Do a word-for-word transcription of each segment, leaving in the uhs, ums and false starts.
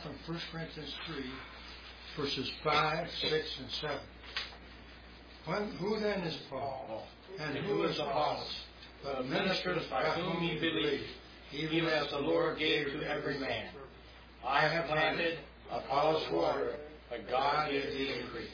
from First Corinthians three, verses five, six, and seven. When, who then is Paul? And who is Apollos? But ministers by whom ye believe, even as the Lord gave to every man. I have planted, Apollos watered, but God gave the increase.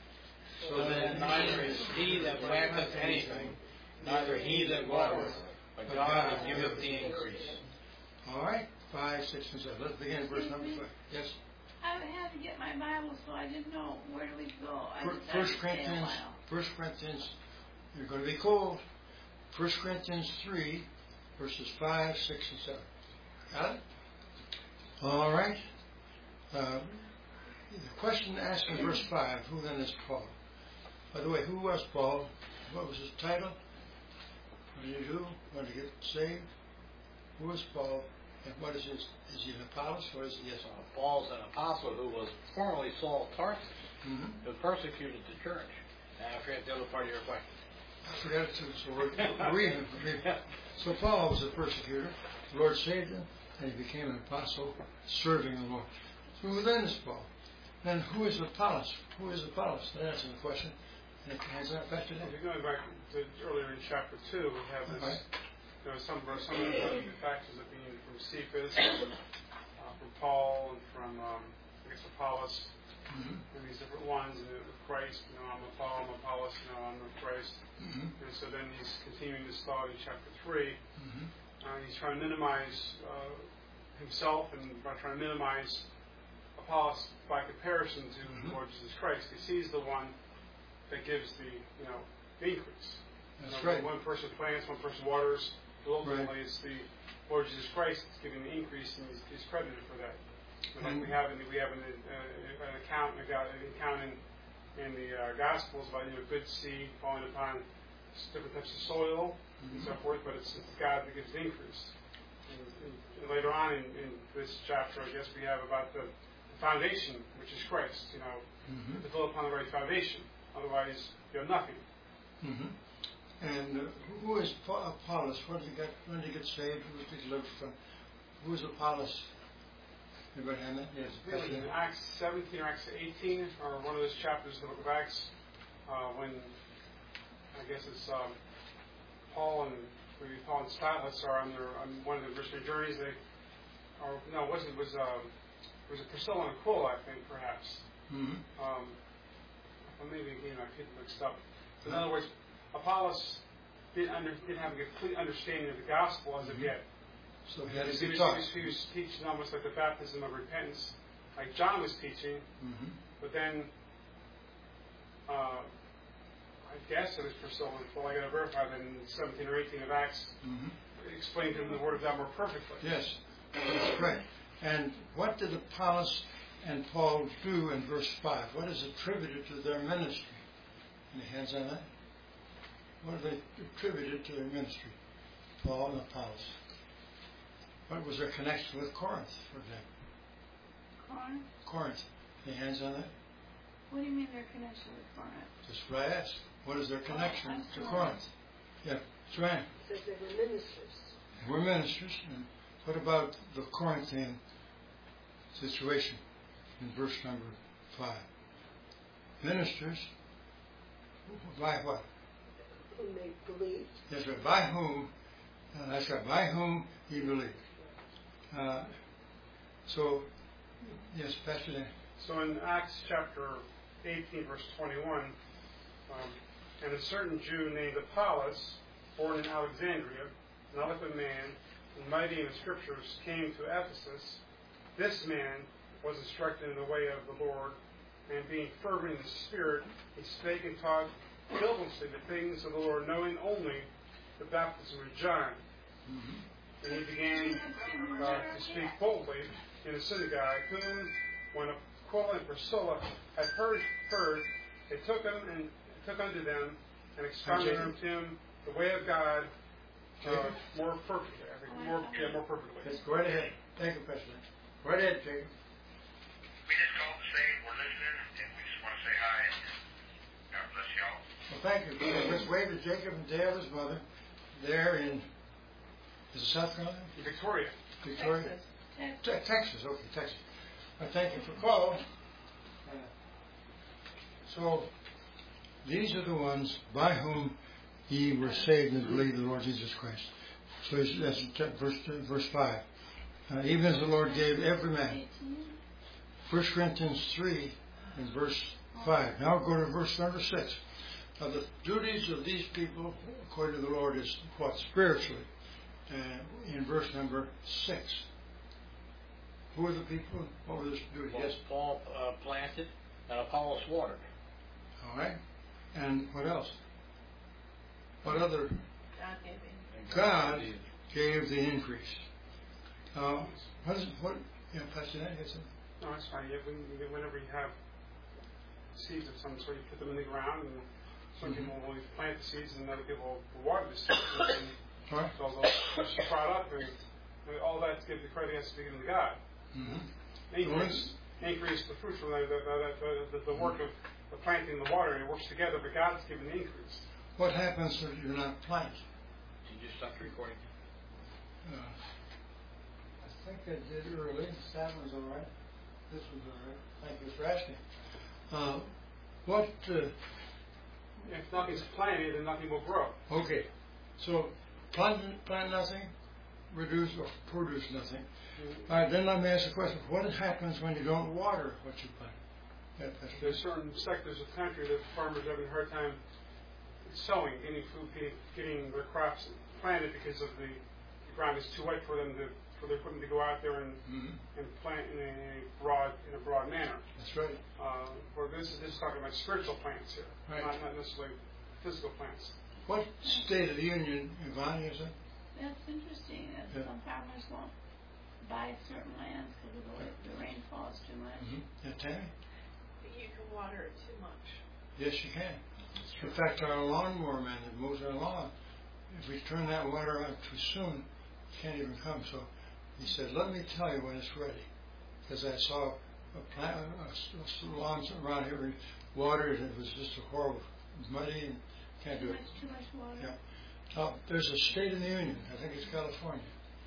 So then neither is he that planteth anything, neither he that watereth, but God that giveth the increase. All right, five, six, and seven. Let's begin at verse number five. Yes? I had to get my Bible, so I didn't know where do we go. I First Corinthians, First Corinthians, you're going to be cold. First Corinthians three, verses five, six, and seven. Got it? All right. Uh, the question asked in verse five, who then is Paul? By the way, who was Paul? What was his title? What did he do? When did he get saved? Who was Paul? And what is his? Is he an apostle or is he? Yes. Uh, Paul's an apostle who was formerly Saul of Tarsus, mm-hmm. who persecuted the church. And I forget the other part of your question. I forgot it too. So we're, we're reading. So Paul was a persecutor. The Lord saved him, and he became an apostle, serving the Lord. So who then is Paul? Then who is Apollos? Who is Apollos? That answers the question. And it has that effect today. If you're going back to earlier in chapter two, we have this. Right. You know, some some of the factors that being from Cephas, uh, from Paul, and from um, I guess Apollos, mm-hmm. and these different ones, and with Christ. You know, I'm a Paul, I'm Apollos. You know, I'm of Christ. Mm-hmm. And so then he's continuing this thought in chapter three. Mm-hmm. Uh, he's trying to minimize uh, himself and by trying to minimize Apollos by comparison to mm-hmm. the Lord Jesus Christ. He sees the one that gives the you know the increase. That's you know, right. One person plants, one person waters. Ultimately, right. it's the Lord Jesus Christ that's giving the increase, and he's, he's credited for that. And like mm-hmm. we have, in, we have an, uh, an account, an account in, in the uh, Gospels about you know good seed falling upon different types of soil mm-hmm. and so forth. But it's, it's God that gives the increase. And, and, and later on in, in this chapter, I guess we have about the, the foundation, which is Christ. You know, mm-hmm. to build upon the right foundation. Otherwise, you have nothing. Mm-hmm. And uh, who is Apollos? When did he get? When did he get saved? Who did he live from? Who is Apollos? Anybody have that? Yes. Really, in Acts seventeen or Acts eighteen, or one of those chapters of the book of Acts, uh, when I guess it's um, Paul and maybe Paul and Silas are on their on one of their missionary journeys. They, or no, it wasn't. It was um, it was a Priscilla and Aquila, I think, perhaps. Mm-hmm. Um, well, maybe again I get mixed up. In other words, Apollos didn't, under, didn't have a complete understanding of the gospel as of mm-hmm. yet. So he had to he, be was, taught. he, was, he was teaching almost like the baptism of repentance, like John was teaching. Mm-hmm. But then, uh, I guess it was Priscilla and Paul. I got to verify that in seventeen or eighteen of Acts, mm-hmm. it explained to him the Word of God more perfectly. Yes, that's right. And what did Apollos and Paul do in verse five? What is attributed to their ministry? Any hands on that? What are they attributed to their ministry? Paul and Apollos. What was their connection with Corinth, for example? Corinth? Corinth. Any hands on that? What do you mean their connection with Corinth? Just what I asked. What is their connection oh, to right. Corinth? Yeah, Joanne. Because they were ministers. They were ministers. And what about the Corinthian situation in verse number five? Ministers, by what? Whom they believed. Yes, right. By whom? Uh, that's right. By whom he believed. Uh, so, yes, Pastor Dan. So in Acts chapter eighteen, verse twenty-one, um, and a certain Jew named Apollos, born in Alexandria, an eloquent man, and mighty in the scriptures, came to Ephesus. This man was instructed in the way of the Lord, and being fervent in the Spirit, he spake and taught diligently the things of the Lord, knowing only the baptism of John. Mm-hmm. And he began uh, to speak boldly in the synagogue, whom, when Aquila and Priscilla had heard, heard, they took him and took unto them and expounded unto him the way of God uh, more perfectly. I think more, yeah, more perfectly. Yes, go right ahead. Thank you, President. Go right ahead, Jacob. We just called to say we're listening, and we just want to say hi, and God bless y'all. Well, thank you. Let's wave to Jacob and Dale, his mother, there in, is it South Carolina? Victoria. Victoria? Texas. Te- Texas, okay, Texas. I thank you for call. Uh, so, these are the ones by whom ye were saved and believed in the Lord Jesus Christ. So that's verse, verse five. Uh, even as the Lord gave every man. First Corinthians three and verse five. Now go to verse number six. Now the duties of these people, according to the Lord, is what? Spiritually. Uh, in verse number six. Who are the people? What were their duties? Well, Yes. Paul uh, planted and Apollos watered. All right. And what else? What other? God gave him. God gave the increase. Uh, what is it? What? Yeah, Pastor Nat, yes, sir. No, that's fine. You, when, whenever you have seeds of some sort, you put them in the ground, and some Mm-hmm. people will plant the seeds, and other people will water the seeds. And All right. so they'll sprout up, and all that to give the credit has to be given to God. Mm-hmm. Increase, increase the fruit from the, the, the, the, the work of the planting and the watering. It works together, but God's given the increase. What happens if you're not planted? Did you stop recording? Uh, I think I did early. That was all right. This was all right. Thank you for asking. Uh, what? Uh, If nothing's planted, then nothing will grow. okay. So plant, plant nothing, reduce or produce nothing. Mm-hmm. All right. Then let me ask a question. What happens when you don't water what you plant? Yeah, that's There's certain sectors of the country that farmers are having a hard time sowing, getting food, getting, getting their crops planted because of the, the ground is too wet for them to for their equipment to go out there and mm-hmm. and plant in a broad in a broad manner. That's right. Uh, where this is this is talking about spiritual plants here, Right. not not necessarily physical plants. What State of the Union, Yvonne, is it? That's interesting. That Yeah. some farmers won't buy certain lands because the, way the rainfall is too much. Mm-hmm. Yeah, Tammy? You can water it too much. Yes, you can. In fact, our lawnmower man that mows our lawn, if we turn that water on too soon, it can't even come. So he said, let me tell you when it's ready. Because I saw a plant, a, a lawns around here, we watered, and it was just a horrible, muddy, and can't Too do much, it. too much water. Yeah. Now, there's a state in the Union, I think it's California,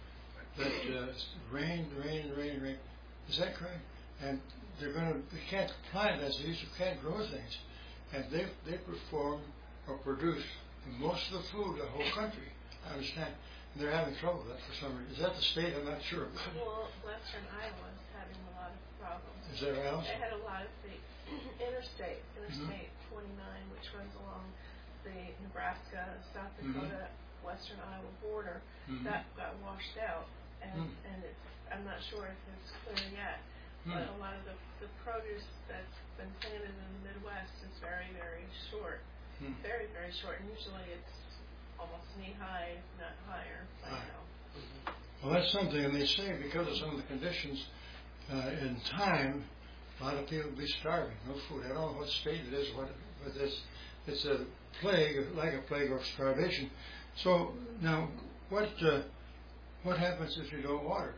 that uh, rain, rain, rain, rain. Is that correct? And they're going to, they can't plant as they used to, can't grow things. And they they perform or produce most of the food of the whole country. I understand. And they're having trouble with that for some reason. Is that the state? I'm not sure. Well, Western Iowa is having a lot of problems. Is that right? They had a lot of the interstate, Interstate mm-hmm. twenty-nine, which runs along the Nebraska, South Dakota, mm-hmm. Western Iowa border, mm-hmm. that got washed out. And, mm-hmm. and it's, I'm not sure if it's clear yet. Mm. But a lot of the, the produce that's been planted in the Midwest is very, very short. Mm. Very, very short. And usually it's almost knee-high, if not higher, by right. now. Mm-hmm. Well, that's something. And they say because of some of the conditions uh, in time, a lot of people will be starving. No food. I don't know what state it is, what, but it's, it's a plague, like a plague of starvation. So now, what uh, what happens if you don't water?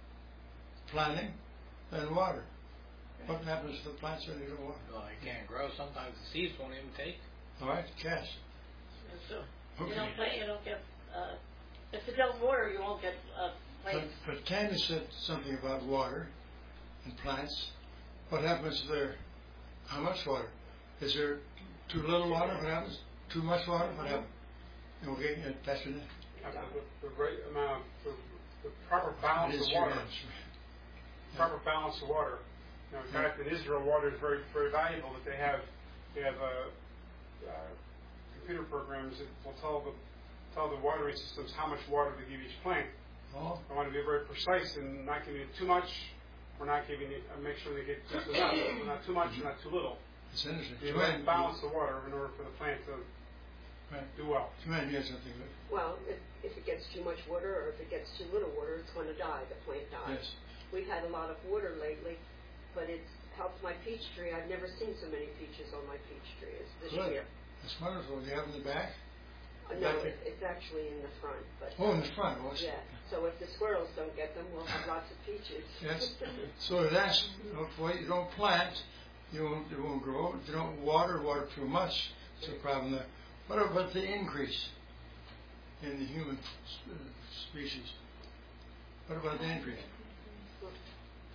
Planting and water. What happens to the plants when you don't water? Well, they can't grow. Sometimes the seeds won't even take. All right, Cass. So Okay. you don't plant, you don't get. Uh, if you don't water, you won't get uh, But, plants. but Tammy said something about water and plants. What happens there? How much water? Is there too little water? What happens? Too much water? What happens? Okay, uh, that's your name. The, the, the right amount, the, the proper balance It is of your water. answer. Proper balance of water. Now, in fact, in Israel, water is very, very valuable. That they have, they have uh, uh, computer programs that will tell the tell the watering systems how much water to give each plant. Oh. I want to be very precise and not giving it too much. We're not giving it. Uh, make sure they get just enough. Not too much, mm-hmm. not too little. It's interesting. You have to balance the water in order for the plant to right. do well. Joanne, you have something to Well, if, if it gets too much water or if it gets too little water, it's going to die. The plant dies. Yes. We've had a lot of water lately, but it's helped my peach tree. I've never seen so many peaches on my peach tree as this Good. year. That's wonderful. Do you have in the back? Uh, no, Back it, it's actually in the front. But oh, in the front. Oh, yeah. So if the squirrels don't get them, we'll have lots of peaches. Yes. So that's if you don't plant, you won't, it won't grow. If you don't water, water too much, it's a problem there. What about the increase in the human uh, species? What about the increase?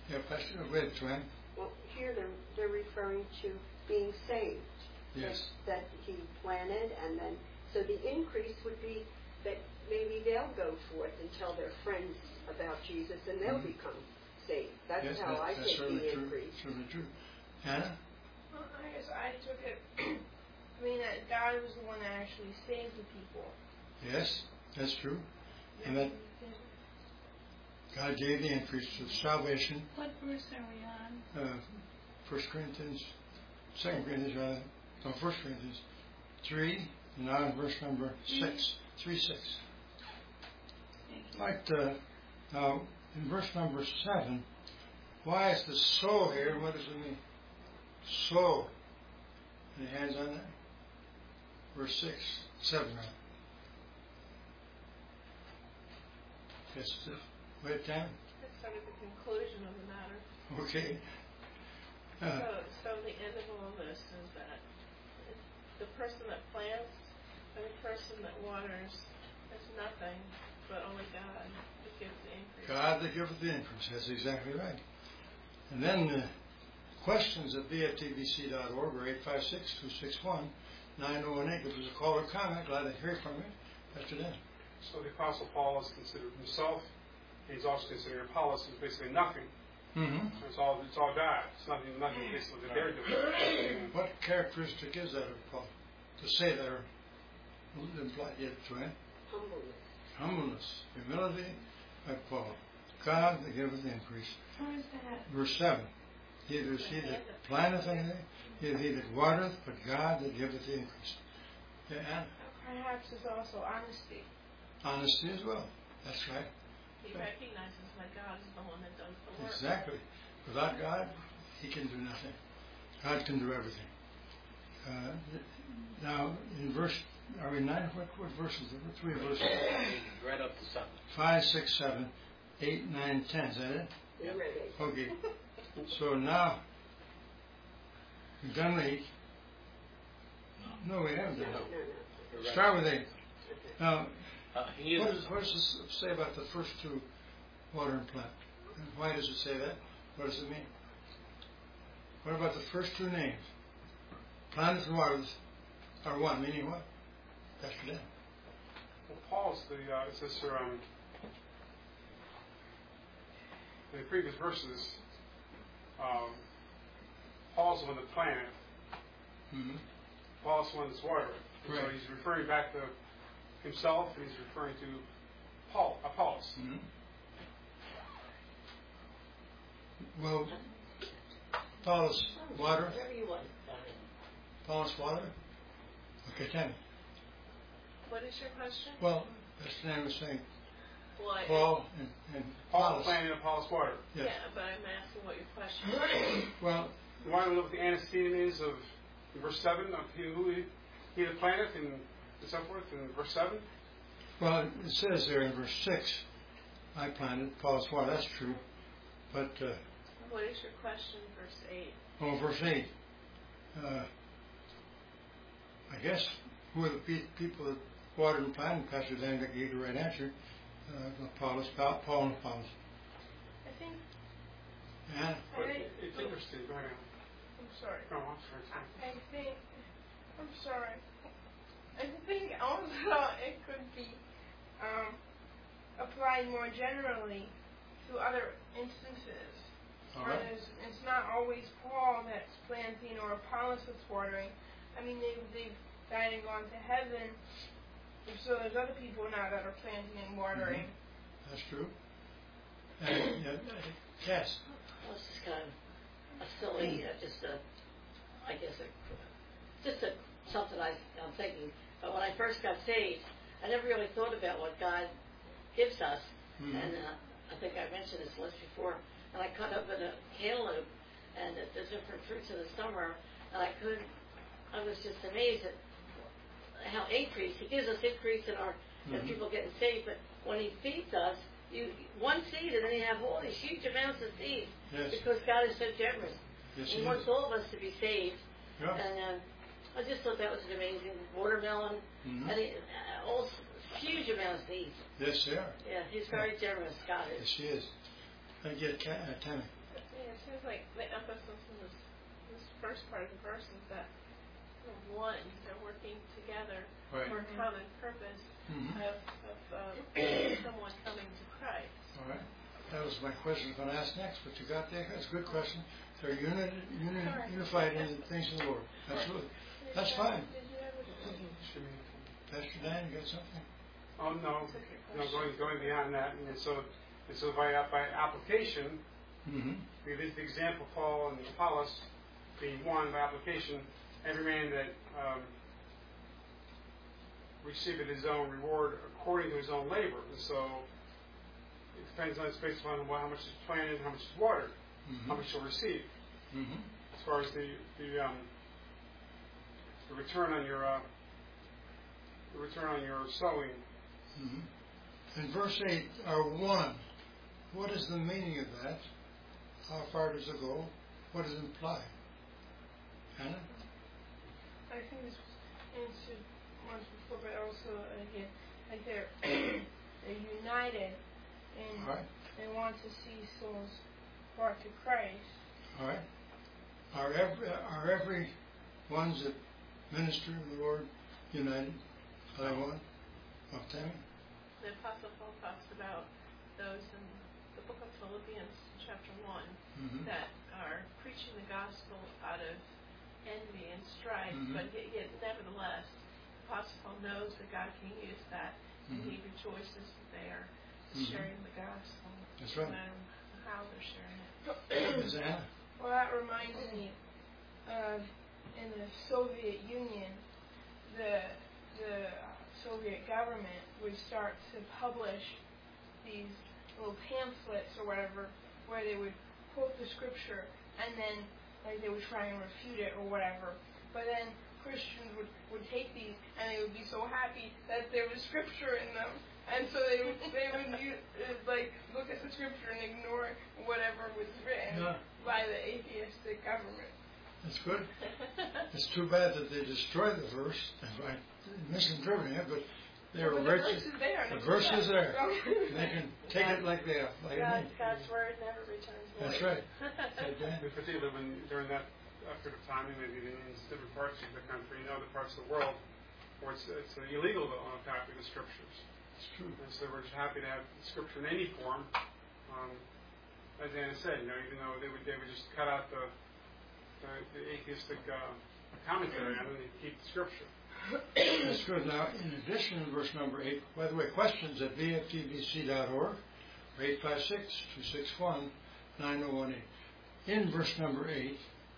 Yeah, Pastor, go ahead, Joanne. Well, here they're, they're referring to being saved. Yes. That, that he planted, and then, so the increase would be that maybe they'll go forth and tell their friends about Jesus, and they'll Mhm. become saved. That's Yes, how that, I that's take certainly the true. increase. Certainly true. Hannah? Well, I guess I took it, I mean, that God was the one that actually saved the people. Yes, that's true. And that God gave the increase to salvation. What verse are we on? Uh, First Corinthians, Second Corinthians, rather. No, First Corinthians three. And now in verse number six, three six. I'd like to now in verse number seven. Why is the so here? What does it mean? So. Any hands on that? Verse six, seven. Now. Yes, wait, Tam. That's sort of the conclusion of the matter. Okay. Uh, So, so the end of all this is that the person that plants and the person that waters is nothing, but only God that gives the increase. God that giveth the increase. That's exactly right. And then uh, questions at b f t b c dot org or eight five six, two six one, nine oh one eight. If there's a call or comment, glad to hear from you. Pastor Dan. So the Apostle Paul is considered himself, and he's also considered Apollos as basically nothing. Mm-hmm. It's all it's all God. It's nothing nothing basically that they're doing. What characteristic is that of Paul? To say that or imply it, Joanne? Humbleness. Humbleness, humility of Paul. God that giveth the increase. Where is that? Verse seven. Neither is he that planteth anything, neither he that watereth, but God that giveth the increase. Yeah, and Perhaps it's also honesty. honesty as well. That's right. He recognizes that God is the one that does the work. Exactly. Without God, he can do nothing. God can do everything. Uh, now, in verse, are we nine? What, what verses? What three verses? Right up to seven. Five, six, seven, eight, nine, ten. Is that it? They Yep. read it. Okay. So now, we've done eight. No, we haven't No, done no, eight. no. You're right. Start with eight. Okay. Now, Uh, he what is, does, what does this say about the first two, water and plant? And why does it say that? What does it mean? What about the first two names? Planet and waters are one, meaning what? Pastor Dan. Well, Paul's the uh, it says here, um, in the previous verses, um, Paul's the one that planted. Mm-hmm. Paul's the one that's watered. And So Right. he's referring back to himself, and he's referring to Paul, Apollos. Mm-hmm. Well, Paulus water, Whatever you want. Paulus water. Okay, tell me. What is your question? Well, Pastor Dan was saying Well, I- Paul and, and Paul Apollos. planted, Apollos watered. Yes. Yeah, but I'm asking what your question is. Well, You want to know what the antecedent is of in verse seven of he, who he, he that planteth and, and so forth in verse seven? well, it says there in verse six, I planted, Paulus water. That's true. But uh, What is your question, verse eight? oh, verse eight. Uh, I guess who are the pe- people that watered and planted? Pastor Dan gave the right answer. Uh, Paulus, Paul, Paul and Apollos. I think, And But I, it's interesting. Go ahead. I'm sorry. No, I'm sorry. I, I think, I'm sorry. I think also it could be um, applied more generally to other instances. all Where right. there's- It's not always Paul that's planting or Apollos that's watering. I mean, they've, they've died and gone to heaven. So there's other people now that are planting and watering. That's true. And yeah, Cass. Well, it's just kind of a silly, uh, just a, I guess, a, just a, something I, I'm thinking. But when I first got saved, I never really thought about what God gives us. Mhm. And uh, I think I mentioned this once before. And I cut up in a cantaloupe and the, the different fruits of the summer. And I couldn't, I was just amazed at how increase, He gives us increase in our, in Mhm. people getting saved. But when He feeds us, you one seed and then you have all these huge amounts of seed. Yes. Because God is so generous. Yes, He he wants is. all of us to be saved. Yeah. And uh, I just thought that was an amazing watermelon. Mhm. And he, uh, all s- huge amounts of seeds. Yes, they are. Yeah, He's very generous, God Yes, is. she is. I get Ca- uh, Tammy. seems like the emphasis in this, this first part of the verse is that they're one, they're working together Right. for a common purpose Mhm. of, of uh, someone coming to Christ. All right. That was my question I was going to ask next, but you got there. That's a good question. They're uni- uni- unified in the things of the Lord. Absolutely. That's fine. Did you ever Pastor Dan, you got something? Oh, no, no, going, going beyond that, and so, and so by, by application, Mm-hmm. we did the example, Paul and Apollos being one by application, every man that um, received his own reward according to his own labor. And so it depends on, it's based upon how much is planted, how much is watered, Mm-hmm. how much you'll receive. Mm-hmm. As far as the the, um, the return on your uh, the return on your sowing. Mm-hmm. In verse eight, are one. What is the meaning of that? How far does it go? What does it imply? Hannah? I think this was answered once before, but also again, like they're they're united and All right. they want to see souls brought to Christ. All right. Are every are every ones that minister in the Lord united by one? Oh, Tammy? The Apostle Paul talks about those in the book of Philippians, chapter one, Mm-hmm. that are preaching the gospel out of envy and strife, Mhm. but yet, yet nevertheless, the Apostle Paul knows that God can use that, and Mhm. he rejoices that they are Mhm. sharing the gospel, That's no right. matter how they're sharing it. Miz Anna? Well, that reminds me of in the Soviet Union, the the Soviet government would start to publish these little pamphlets or whatever, where they would quote the scripture and then like they would try and refute it or whatever. But then Christians would, would take these and they would be so happy that there was scripture in them, and so they would they would use, uh, like look at the scripture and ignore whatever was written Yeah. by the atheistic government. That's good. It's too bad that they destroyed the verse by misinterpreting it, but they were Well, the rich. verse is there. The verse is there. They can take it like they are. Like God, me. God's word never returns void. That's right. Say, Dan? In particular, when during that period of time, and maybe in different parts of the country, in other parts of the world, where it's, it's illegal to own a copy of the scriptures. It's true. And so we're just happy to have scripture in any form. Um, as Anna said, you know, even though they would they would just cut out the the, the atheistic uh, commentary on it and keep the scripture. That's good. Now, in addition to verse number eight, by the way, questions at v f t b c dot org or eight five six, two six one, nine zero one eight. In verse number eight,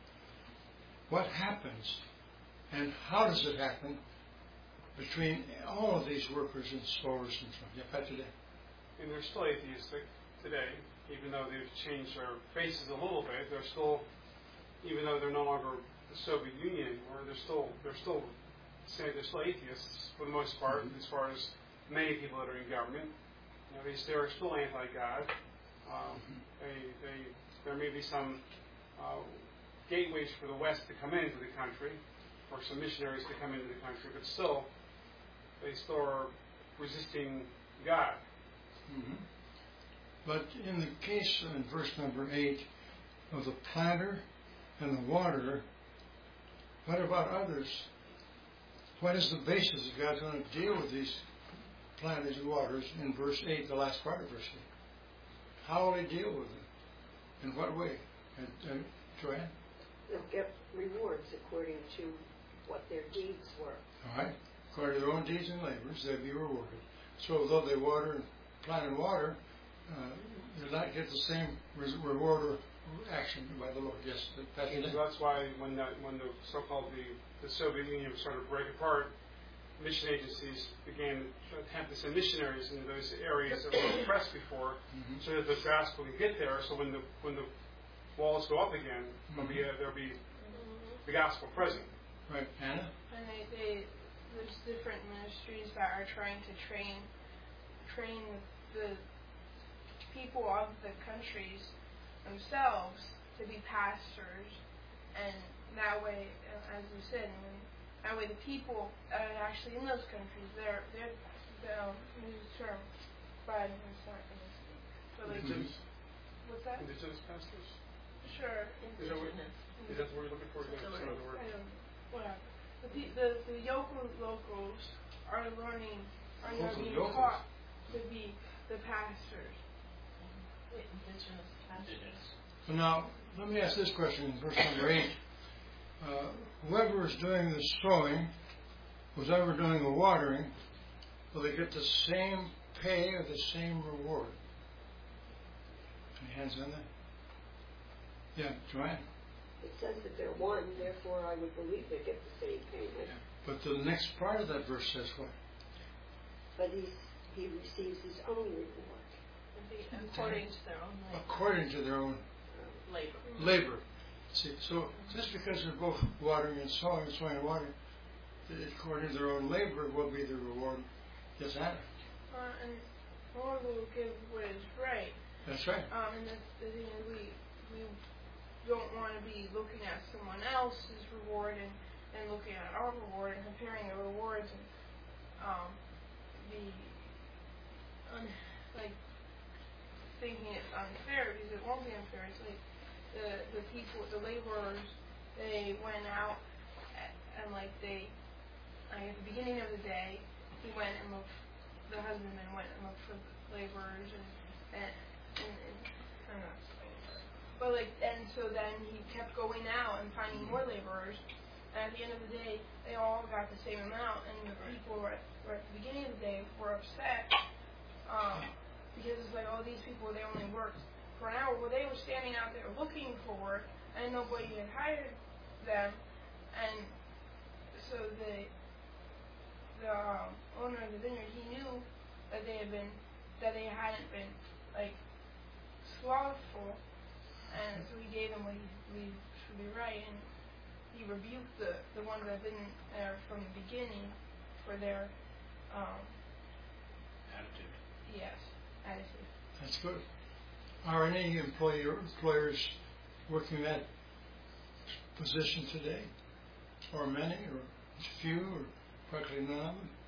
what happens and how does it happen between all of these workers and sowers and so on? Yeah, Pat, today. And they're still atheistic today, even though they've changed their faces a little bit. They're still, even though they're no longer the Soviet Union anymore, they're still they're still say they're still atheists for the most part, mm-hmm. as far as many people that are in government. You know, they, they are still anti-God. Um, mm-hmm. they, they, there may be some uh, gateways for the West to come into the country, or some missionaries to come into the country, but still, they still are resisting God. Mm-hmm. But in the case in verse number eight of the planter and the waterer, what about others? What is the basis that God's going to deal with these planters and waterers in verse eight, the last part of verse eight? How will He deal with them? In what way? And, and Joanne? They'll get rewards according to what their deeds were. All right. According to their own deeds and labors, they'll be rewarded. So though they water and plant and water, uh, they'll not get the same reward or action by the Lord. Yes, that's, so that's why when that, when the so-called the, the Soviet Union started to break apart, mission agencies began to attempt to send missionaries into those areas that were oppressed before, mm-hmm. so that the gospel can get there. So when the when the walls go up again, mm-hmm. there'll be a, there'll be mm-hmm. the gospel present. Right, Anna. And they, they there's different ministries that are trying to train train the people of the countries themselves to be pastors, and that way, as you said, and that way the people that are actually in those countries, they're they're they'll use the term, but it's not going to speak. So like, indigenous, what's that? indigenous pastors. Sure. Is that what, Indigenous. is that the word you're looking for? That's That's the another word. word. I don't know. Whatever. But the, the, the Yoko locals are learning, are now Local being yokels. taught to be the pastors. Indigenous pastors. So now, let me ask this question in verse number eight. Uh, whoever is doing the sowing, who's ever doing the watering, will they get the same pay or the same reward? Any hands on that? Yeah, Joanne. It says that they're one, therefore I would believe they get the same payment. But the next part of that verse says what? But he's, he receives his own reward. According to their own labor. According to their own labor. labor. See, so just because they're both watering and sowing, sowing and watering, according to their own labor will be the reward. Yes, Anna? Uh, and the Lord will give what is right. That's right. Um, and the, the thing is, we, we don't want to be looking at someone else's reward and, and looking at our reward and comparing the rewards and um, be un, like thinking it's unfair, because it won't be unfair. It's like the the people, the laborers, they went out at, and like they, like at the beginning of the day, he went and looked. The husbandman went and looked for laborers and and and, and I'm not explaining it. But like, and so then he kept going out and finding more laborers. And at the end of the day, they all got the same amount, and the people were at, were at the beginning of the day were upset. Um, Because it's like, oh, these people, they only worked for an hour. Well, they were standing out there looking for work, and nobody had hired them. And so the the um, owner of the vineyard, he knew that they had been, that they hadn't been, like, slothful. And so he gave them what he believed should be right. And he rebuked the, the ones that didn't there from the beginning for their, um, Attitude. yes. Attitude. That's good. Are any employer, employers working that position today? Or many, or few, or practically none of them?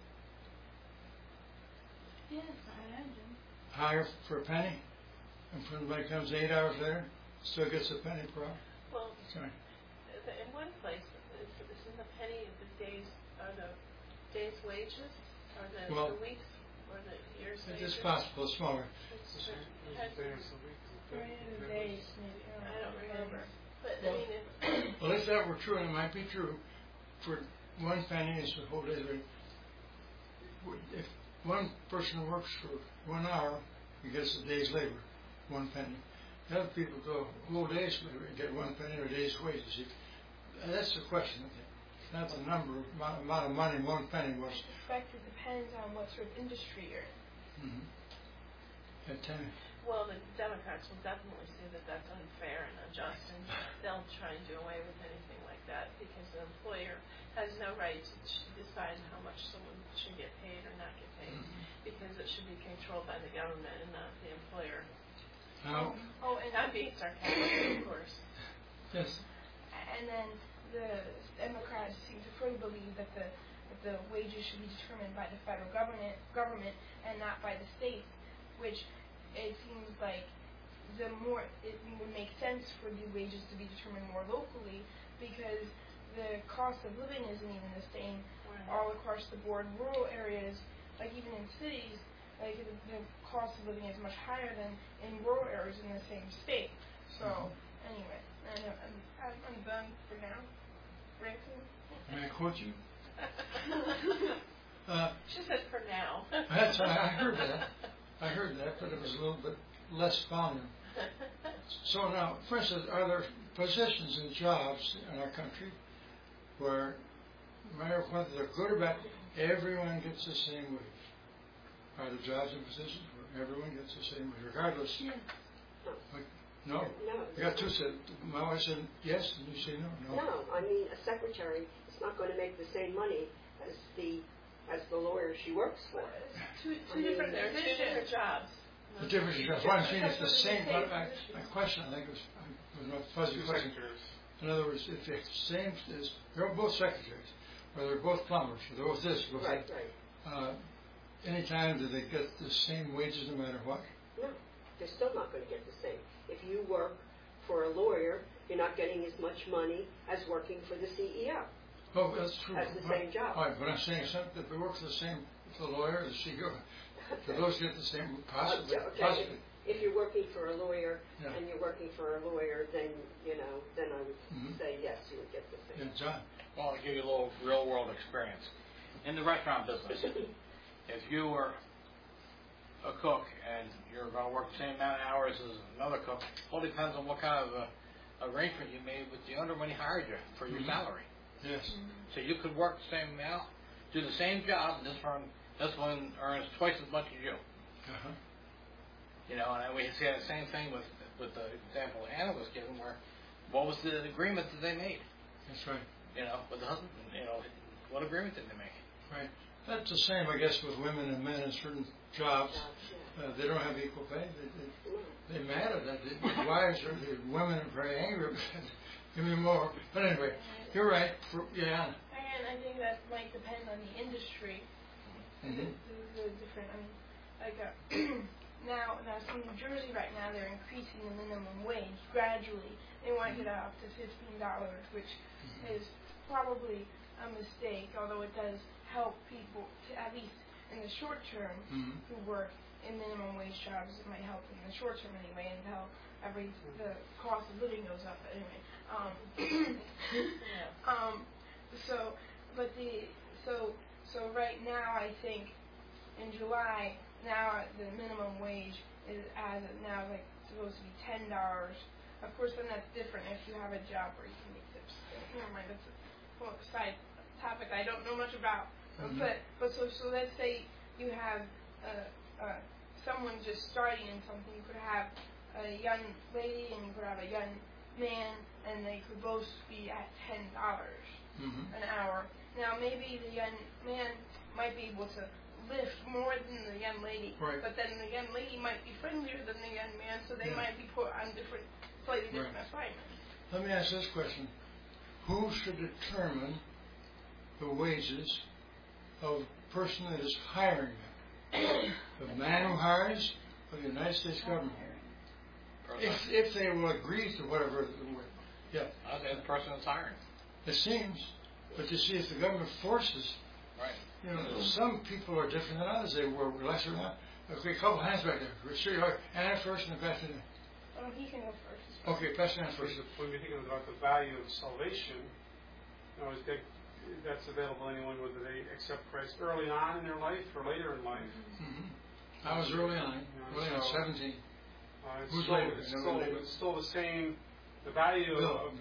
Yes, I imagine. Hire for a penny, and when somebody comes eight hours later, still gets a penny per hour? Well, Sorry. the- in one place, is, isn't the penny of the days, are the day's wages, or the, Well, the weeks, or the year's It wages? is possible, smaller. It's, Is uh, it- is has- it days a week? Three of the days, maybe. I don't remember. But, Well, I mean, if, Well, if that were true, and it might be true, for one penny is the whole day's rate. If one person works for one hour, he gets a day's labor, one penny. The other people go a whole day's labor and get one penny or a day's wages. And that's the question, I think. Not the number, amount, amount of money one penny was. I suspect it depends on what sort of industry you're in. Mm-hmm. At ten. well, the Democrats will definitely say that that's unfair and unjust, and they'll try and do away with anything like that, because the employer has no right to ch- decide how much someone should get paid or not get paid, because it should be controlled by the government and not the employer. Now, Oh, and I'm being sarcastic, of course. yes. and then the Democrats seem to fully believe that the that the wages should be determined by the federal government government and not by the state, which it seems like the more it would make sense for the wages to be determined more locally, because the cost of living isn't even the same all across the board. Rural areas, like even in cities, like the, the cost of living is much higher than in rural areas in the same state. So anyway, I know, I'm, I'm, I'm done for now. Ranking. May I quote you? Uh, She said for now. that's, I heard that. I heard that, but it was a little bit less volume. So now, for instance, are there positions and jobs in our country where, no matter whether they're good or bad, everyone gets the same wage? Are there jobs and positions where everyone gets the same wage, regardless? Yeah. Like, no. No. I got two said. My wife said yes, and you say no. No. No, I mean, a secretary is not going to make the same money as the as the lawyer she works for. Two, I two mean, different There are two different positions. jobs. The difference is, what I'm saying is the same. But my, my question, I think, was, was not a fuzzy Two question. secretaries. In other words, if they're the same, as, they're both secretaries, or they're both plumbers, or they're both this, or both Right, that. right. Uh, anytime do they get the same wages no matter what? No, they're still not going to get the same. If you work for a lawyer, you're not getting as much money as working for the C E O. Oh, that's true. Has the Right. same job. All right, but I'm saying something, if we work for the same, the lawyer, the C E O, do those get the same, possibly, Okay, okay. possibly. If you're working for a lawyer Yeah. and you're working for a lawyer, then, you know, then I would Mhm. say yes, you would get the Yeah, same. John. Well, I'll give you a little real world experience. In the restaurant business, if you were a cook and you're going to work the same amount of hours as another cook, all depends on what kind of uh, arrangement you made with the owner when he hired you for your Mhm. salary. Yes. So you could work the same amount, do the same job, and this one, this one earns twice as much as you. Uh-huh. You know, and we see the same thing with with the example Anna was given, where what was the agreement that they made? That's right. You know, with the husband, you know, what agreement did they make? Right. That's the same, I guess, with women and men in certain jobs. Jobs, yeah. Uh, they don't have equal pay. They, they, No. they mad at that. The wives or the women are very angry. Give me more. But anyway, you're right. For, yeah. And I think that might depend on the industry. Mm-hmm. The, the, the different, I mean, like uh, now, now, so New Jersey right now, they're increasing the minimum wage gradually. They want to get up to fifteen dollars, which Mm-hmm. is probably a mistake, although it does help people, to, at least in the short term, Mm-hmm. who work in minimum wage jobs. It might help in the short term anyway, until every the cost of living goes up. But anyway, um, um, so, but the so so right now, I think in July now the minimum wage is as of now like supposed to be ten dollars. Of course, then that's different if you have a job where you can make tips. Never mind, that's a whole side topic I don't know much about. Mhm. But but so so let's say you have uh, uh, someone just starting in something. You could have a young lady and you could have a young man, and they could both be at ten dollars Mm-hmm. an hour. Now maybe the young man might be able to lift more than the young lady, Right. but then the young lady might be friendlier than the young man, so they Yeah. might be put on different, slightly different Right. assignments. Let me ask this question. Who should determine the wages of the person that is hiring them? The man who hires or the United States government? If, if they will agree to whatever the word. Yeah, I say the person that's hiring. it seems. But you see, if the government forces, Right. you know, some people are different than others. They were lesser than others. Okay, a couple hands back there. Sure you are. Anna first and then Pastor. Oh, he can go first. Okay, Pastor Anna first. When we're thinking about the value of salvation, I always think that's available to anyone whether they accept Christ early on in their life or later in life. Mm-hmm. I was early on. Early on, So- seventeen. Uh, it's Who's still, later? It's Never still, later. it's still the same. The value No, of no.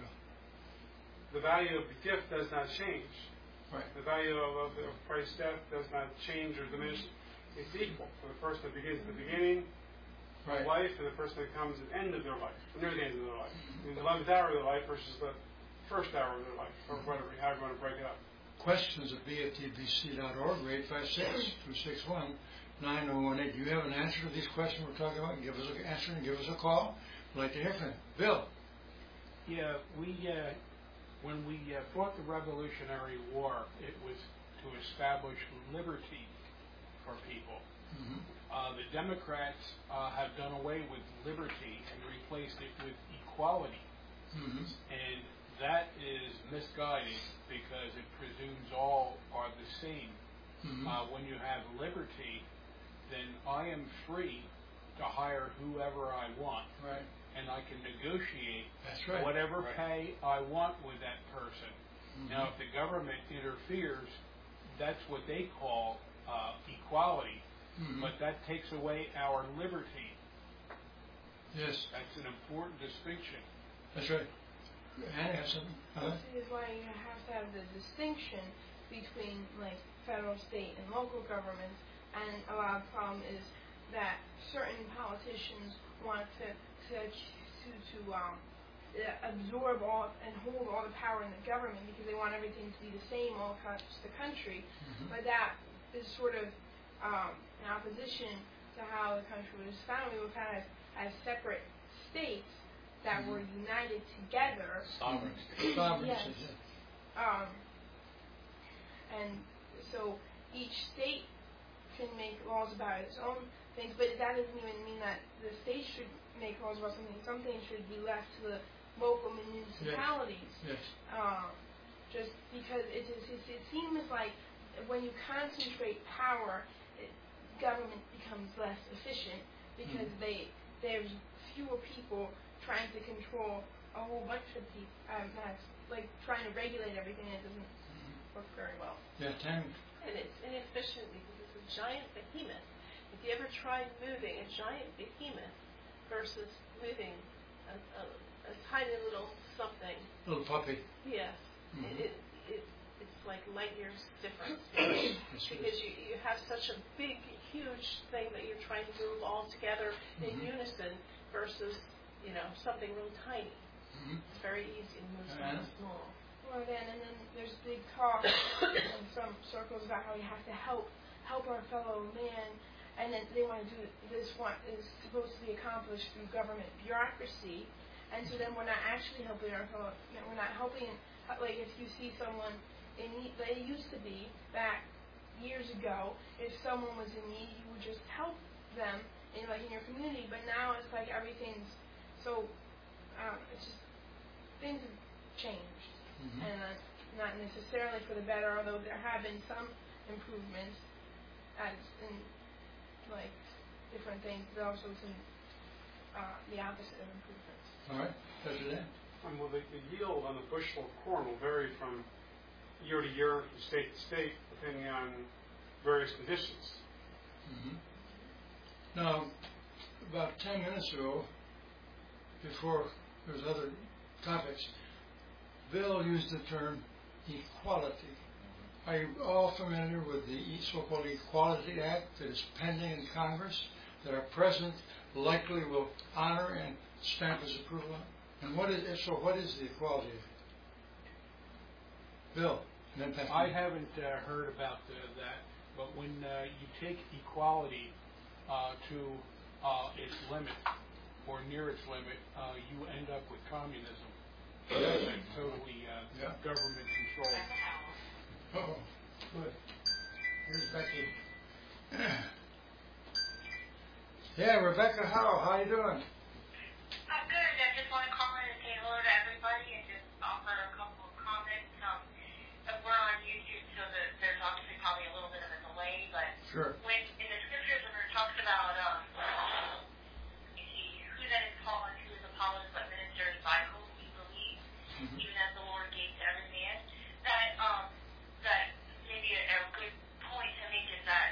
the value of the gift does not change. Right. The value of, of, of Christ's death does not change or diminish. It's equal for the person that begins at the beginning Right. of life and the person that comes at the end of their life, near the end of their life. In the eleventh hour of their life versus the first hour of their life, or whatever, however you want to break it up. Questions at b f t b c dot org or eight five six, two six one, nine zero one eight. Do you have an answer to these questions we're talking about? Give us an answer and give us a call. We'd like to hear from you. Bill. Yeah, we uh, when we uh, fought the Revolutionary War, it was to establish liberty for people. Mm-hmm. Uh, the Democrats uh, have done away with liberty and replaced it with equality, Mm-hmm. and that is misguided because it presumes all are the same. Mm-hmm. Uh, when you have liberty, then I am free to hire whoever I want, Right. and I can negotiate That's right. whatever Right. pay I want with that person. Mm-hmm. Now, if the government interferes, that's what they call uh, equality, Mm-hmm. but that takes away our liberty. Yes, That's an important distinction. that's right. Anna, have something? Uh-huh. This is why you have to have the distinction between like federal, state, and local governments. And a lot of the problem is that certain politicians want to to to, to um, absorb all and hold all the power in the government because they want everything to be the same all across the country. Mm-hmm. But that is sort of um, in opposition to how the country was founded. We were kind of as separate states that Mm-hmm. were united together. Sovereignty. Sovereignty. Yes. Um, and so each state can make laws about its own things, but that doesn't even mean that the state should make laws about something, something should be left to the local municipalities. Yes. Um, just because it, it, it, it seems like when you concentrate power, it, government becomes less efficient because mm. they there's fewer people trying to control a whole bunch of people. Um, that's like trying to regulate everything. It doesn't mm. work very well. Yeah, Tammy. And it's inefficient because it's a giant behemoth. If you ever tried moving a giant behemoth versus moving a, a, a tiny little something. Little puppy. Yes. Mm-hmm. It, it, it's like light years difference. Because you, you have such a big, huge thing that you're trying to move all together in mm-hmm. unison versus, you know, something real tiny. Mm-hmm. It's very easy to move something uh-huh. small. Well, then, and then there's big talk in some circles about how we have to help help our fellow man, and then they want to do this. One is supposed to be accomplished through government bureaucracy, and so then we're not actually helping our fellow man. We're not helping. Like if you see someone in need, they used to be back years ago. If someone was in need, you would just help them in like in your community. But now it's like everything's so. Um, it's just things have changed. Mm-hmm. And uh, not necessarily for the better, although there have been some improvements as in like different things, but also some uh, the opposite of improvements. All right, President. Um, well, the, the yield on the bushel of corn will vary from year to year, from state to state, depending on various conditions. Mm-hmm. Now, about ten minutes ago, before there was other topics, Bill used the term equality. Are you all familiar with the so-called Equality Act that is pending in Congress, that our president likely will honor and stamp his approval on? And what is so? What is the Equality Act? Bill, and then Pastor. I haven't uh, heard about the, that, but when uh, you take equality uh, to uh, its limit or near its limit, uh, you end up with communism. That's like totally uh, yeah. government control. Oh, good. Here's Becky. Yeah, Rebecca Howe, how you doing? I'm good. I just want to call in and say hello to everybody and just offer a couple of comments. Um, we're on YouTube, so that there's obviously probably a little bit of a delay, but sure. when in the scriptures when it talks about um, you see who then is Paul and who is Apollos, but ministers by whom we believe, mm-hmm. even as the Lord gave to every man, that um, that maybe a, a good point to make is that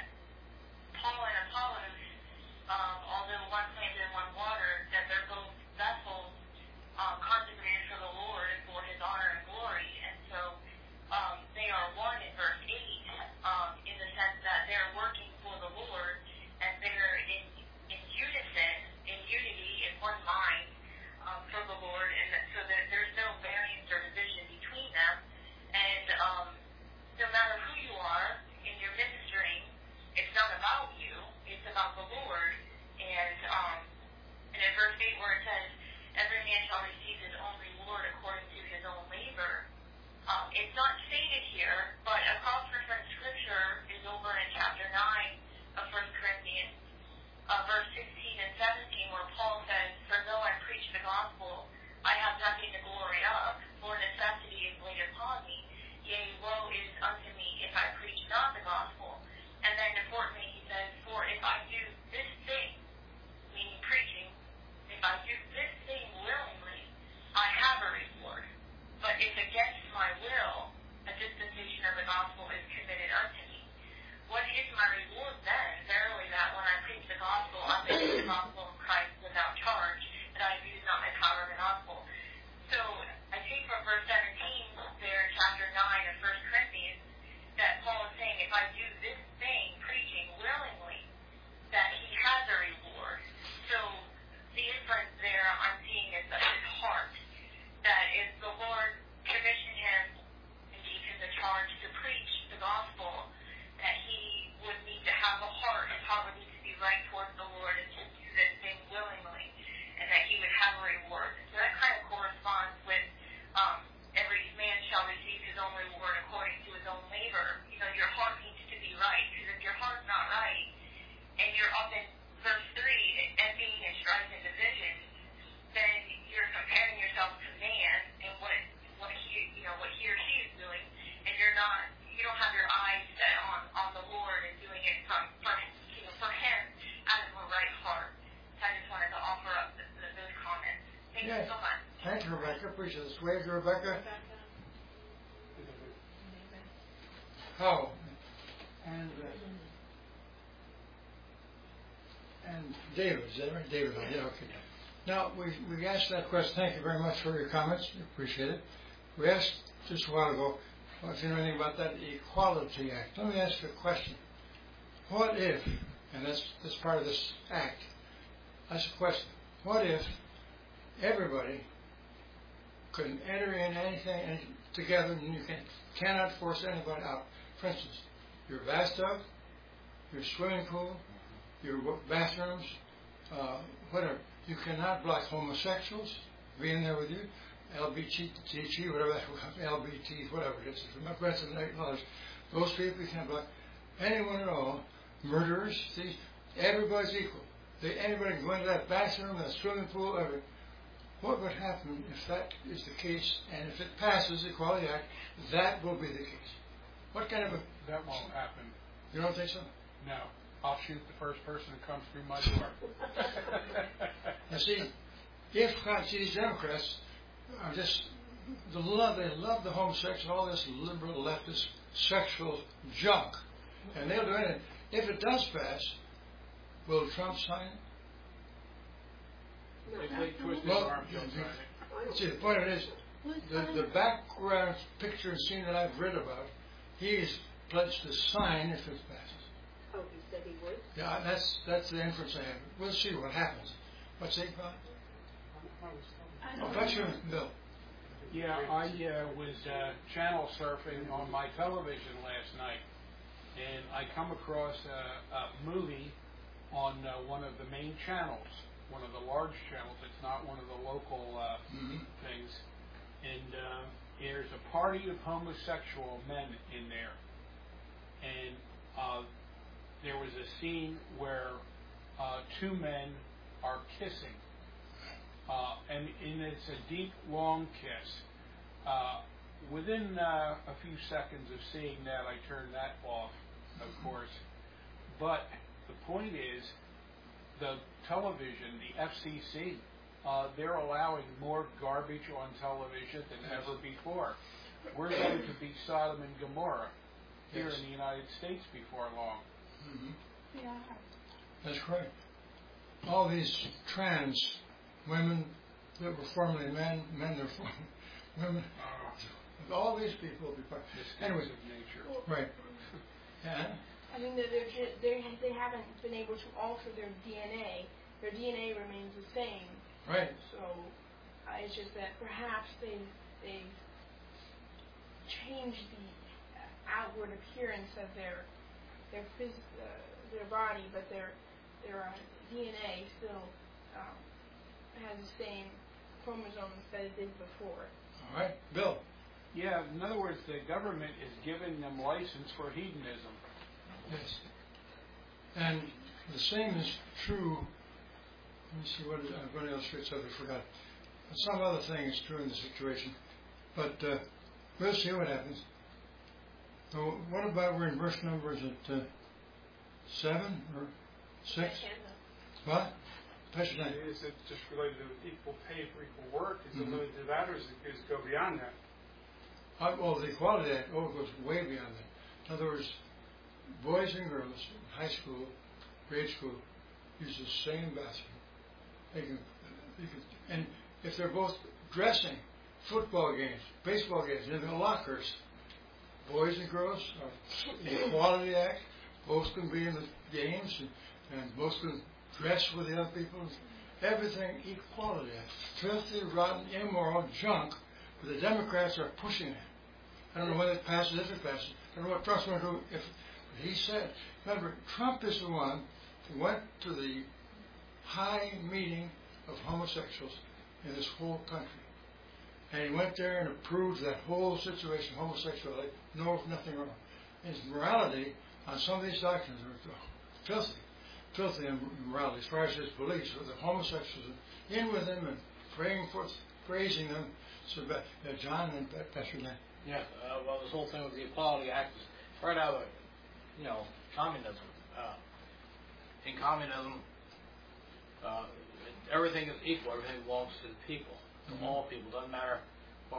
Paul and Apollos, um, although one planted and one watered, that they're both vessels um, consecrated for the Lord and for His honor and glory, and so um, they are one in verse eight, um, in the sense that they're working for the Lord and they're in in unison, in unity, in one mind um, for the Lord, and that, so that there's no variance or division between them, and um, no matter who you are in your ministering, it's not about you, it's about the Lord. And um, and in verse eight where it says, every man shall receive his own reward according to his own labor, um, it's not stated here, but a cross-reference scripture is over in chapter nine of First Corinthians, uh, verse sixteen and seventeen, where Paul says, for though I preach the gospel, I have nothing to glory of, for necessity is laid upon me. Yea, woe is unto me if I preach not the gospel. And then importantly he says, for if I do this thing, meaning preaching, if I do this thing willingly, I have a reward. But if against my will, a dispensation of the gospel is committed unto me. What is my reward then? Verily that when I preach the gospel, I preach the gospel of Christ without charge, that I use not my power of the gospel. So I think from verse seventeen there in chapter nine of First Corinthians that Paul is saying, if I do this thing, preaching willingly, that he has a reward. So the inference there I'm seeing is that his heart, that if the Lord commissioned him and gave him the charge to preach the gospel, that he would need to have a heart, his heart would need to be right towards the Lord and to do this thing willingly, and that he would have a reward. So that kind of corresponds with um, every man shall receive his own reward according to his own labor. You know, your heart needs to be right. wave to Rebecca. Rebecca. How? And uh, and David, is that right? David, yeah, okay. Now, we we asked that question. Thank you very much for your comments. We appreciate it. We asked just a while ago if you know anything about that Equality Act. Let me ask you a question. What if, and that's, that's part of this act, that's a question. What if everybody could enter in anything any, together and you can, cannot force anybody out? For instance, your bathtub, your swimming pool, your bathrooms, uh, whatever. You cannot block homosexuals being there with you, L B T, whatever that, L B T, whatever it is. Those people you can't block. Anyone at all, murderers, thieves, everybody's equal. They, anybody can go into that bathroom, that swimming pool, every. What would happen if that is the case, and if it passes the Equality Act, that will be the case? What kind of a... That won't happen. You don't think so? No. I'll shoot the first person that comes through my door. Now see, if see, these Democrats are just the love, they love the homosexual, all this liberal leftist sexual junk, and they'll do anything. If it does pass, will Trump sign it? If they twist his Well, arm, he'll sign it. see, the point of it is, the, the background picture and scene that I've read about, he's pledged to sign if it passes. Oh, he said he would? Yeah, that's that's the inference I have. We'll see what happens. What's that, Bob? Oh, that's your Bill. Yeah, I uh, was uh, channel surfing on my television last night, and I come across a, a movie on uh, one of the main channels, one of the large channels. It's not one of the local uh, mm-hmm. things. And uh, there's a party of homosexual men in there. And uh, there was a scene where uh, two men are kissing. Uh, and, and it's a deep, long kiss. Uh, within uh, a few seconds of seeing that, I turned that off, of course. But the point is, the television, the F C C, uh, they're allowing more garbage on television than ever before. We're going to be Sodom and Gomorrah here yes. in the United States before long. Mm-hmm. Yeah. That's correct. All these trans women that were formerly men, men that were formerly women, uh, all these people will be part. Anyway, of nature. Right. Yeah. I mean, they're, they're, ju- they're, they haven't been able to alter their D N A. Their D N A remains the same. Right. So uh, it's just that perhaps they they changed the outward appearance of their their phys- uh, their body, but their their uh, D N A still um, has the same chromosomes that it did before. All right, Bill. Yeah, in other words, the government is giving them license for hedonism. Yes. And the same is true. Let me see what is, I'm going to illustrate something I forgot. Some other thing is true in the situation. But uh, we'll see what happens. So what about we're in verse numbers at uh, seven or six? What? Pastor Dan. Is it just related to equal pay for equal work? Is mm-hmm. it limited to that, or does it go beyond that? Uh, well, the Equality Act, oh, it goes way beyond that. In other words, boys and girls in high school, grade school, use the same bathroom. They can, they can, and if they're both dressing, football games, baseball games, in the lockers, boys and girls, are the Equality Act, both can be in the games, and, and both can dress with the other people. Everything Equality Act. Filthy, rotten, immoral junk, but the Democrats are pushing it. I don't know whether it passes, if it passes. I don't know what Trump's going to do. If he said, remember, Trump is the one who went to the high meeting of homosexuals in this whole country. And he went there and approved that whole situation, homosexuality, no, nothing wrong. His morality on some of these doctrines are filthy, filthy immorality as far as his beliefs with the homosexuals in with him and praying for, praising them. So, uh, John and Pastor Dan. Yeah, uh, well, this whole thing with the Equality Act is right out of, you know, communism. Uh, in communism, uh, everything is equal. Everything belongs to the people, to mm-hmm. all people. Doesn't matter what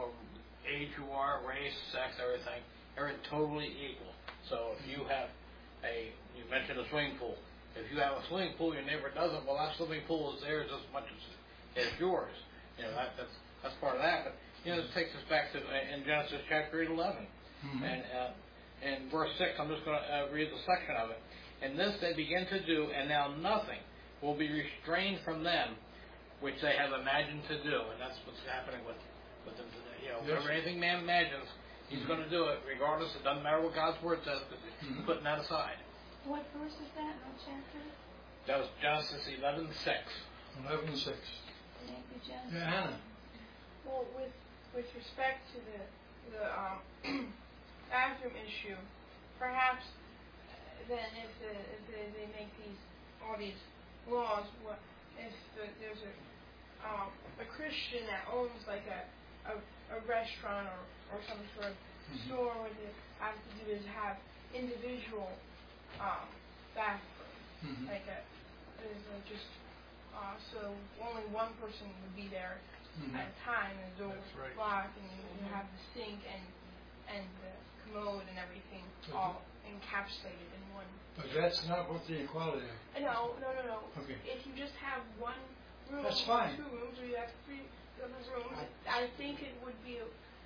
you are, race, sex, everything, everything totally equal. So if you have a, you mentioned a swimming pool. If you have a swimming pool, your neighbor doesn't, well, that swimming pool is theirs as much as, as yours. You know, that, that's that's part of that. But, you know, this takes us back to uh, in Genesis chapter eleven. Mm-hmm. And uh, in verse six, I'm just going to uh, read the section of it. And this they begin to do, and now nothing will be restrained from them which they have imagined to do. And that's what's happening with, with them today. You know, yes. whatever anything man imagines, he's mm-hmm. going to do it, regardless. It doesn't matter what God's word says, because he's mm-hmm. putting that aside. What verse is that in the chapter? That was Genesis eleven six. eleven six. Thank you, Genesis. Yeah, Hannah. Well, with with respect to the the um, bathroom issue, perhaps then if the, if the, they make these all these laws, what if the, there's a um, a Christian that owns like a a, a restaurant or, or some sort of mm-hmm. store where they have to do is have individual um, bathrooms, mm-hmm. like a there's a just uh, so only one person would be there. Mm-hmm. At a time, and the door was right. locked, and you, you have the sink and and the commode and everything but all encapsulated in one. But that's not what the Equality Act. No, no, no, no. Okay. If you just have one room, that's fine. Two rooms, or you have three other rooms, I, I think it would be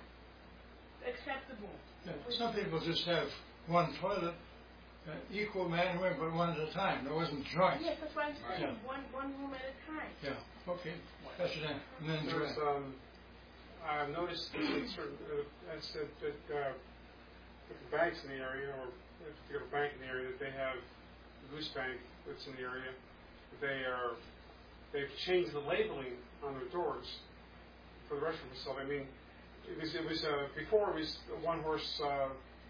acceptable. Yeah, some people just have one toilet, uh, equal man and women, but one at a time. There wasn't joints. Yes, that's what I'm saying. Yeah. One one room at a time. Yeah. Okay. That's it. And then There's, um, I've noticed that certain, uh, that's that, that uh, the banks in the area, or if you go to a bank in the area, that they have the Goose Bank that's in the area. They are they've changed the labeling on their doors for the restroom facility. I mean, it was it was uh, before it was a one horse uh,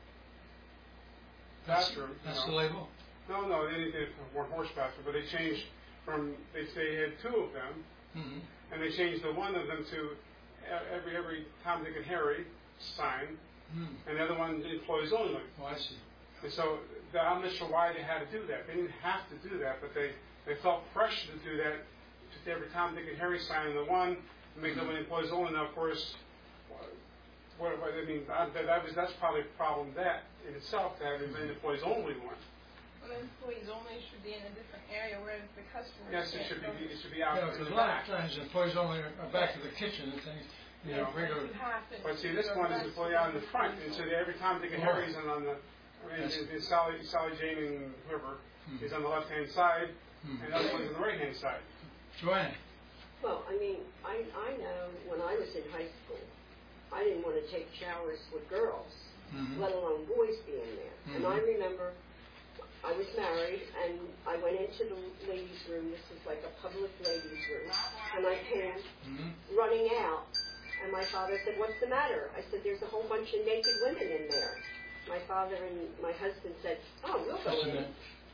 bathroom. That's, that's you know. the label. No, no, they didn't have one horse bathroom, but they changed. From they they had two of them, mm-hmm. and they changed the one of them to every every Tom, Dick, and Harry sign, mm. and the other one employees only. Oh, I see. And so the, I'm not sure why they had to do that. They didn't have to do that, but they, they felt pressure to do that. Just every Tom, Dick, and Harry sign the one, and make mm-hmm. them employees only. Now, of course, what, what I mean that, that was that's probably a problem that in itself to have an employees only one. Well, employees only should be in a different area, whereas the customers. Yes, it should be. It should be out. Yeah, because a lot of times employees only are back to the kitchen and things. You know, regular. But see, this one is employee out in the front, and so every time they get Harry's and on the, I mean, yes. the Sally, Sally Jane and whoever hmm. is on the left hand side, hmm. and the other one's on the right hand side. Joanne. Well, I mean, I I know when I was in high school, I didn't want to take showers with girls, mm-hmm. let alone boys being there, mm-hmm. and I remember. I was married, and I went into the ladies' room. This was like a public ladies' room. And I came mm-hmm. running out, and my father said, "What's the matter?" I said, "There's a whole bunch of naked women in there." My father and my husband said, "Oh, we'll go in."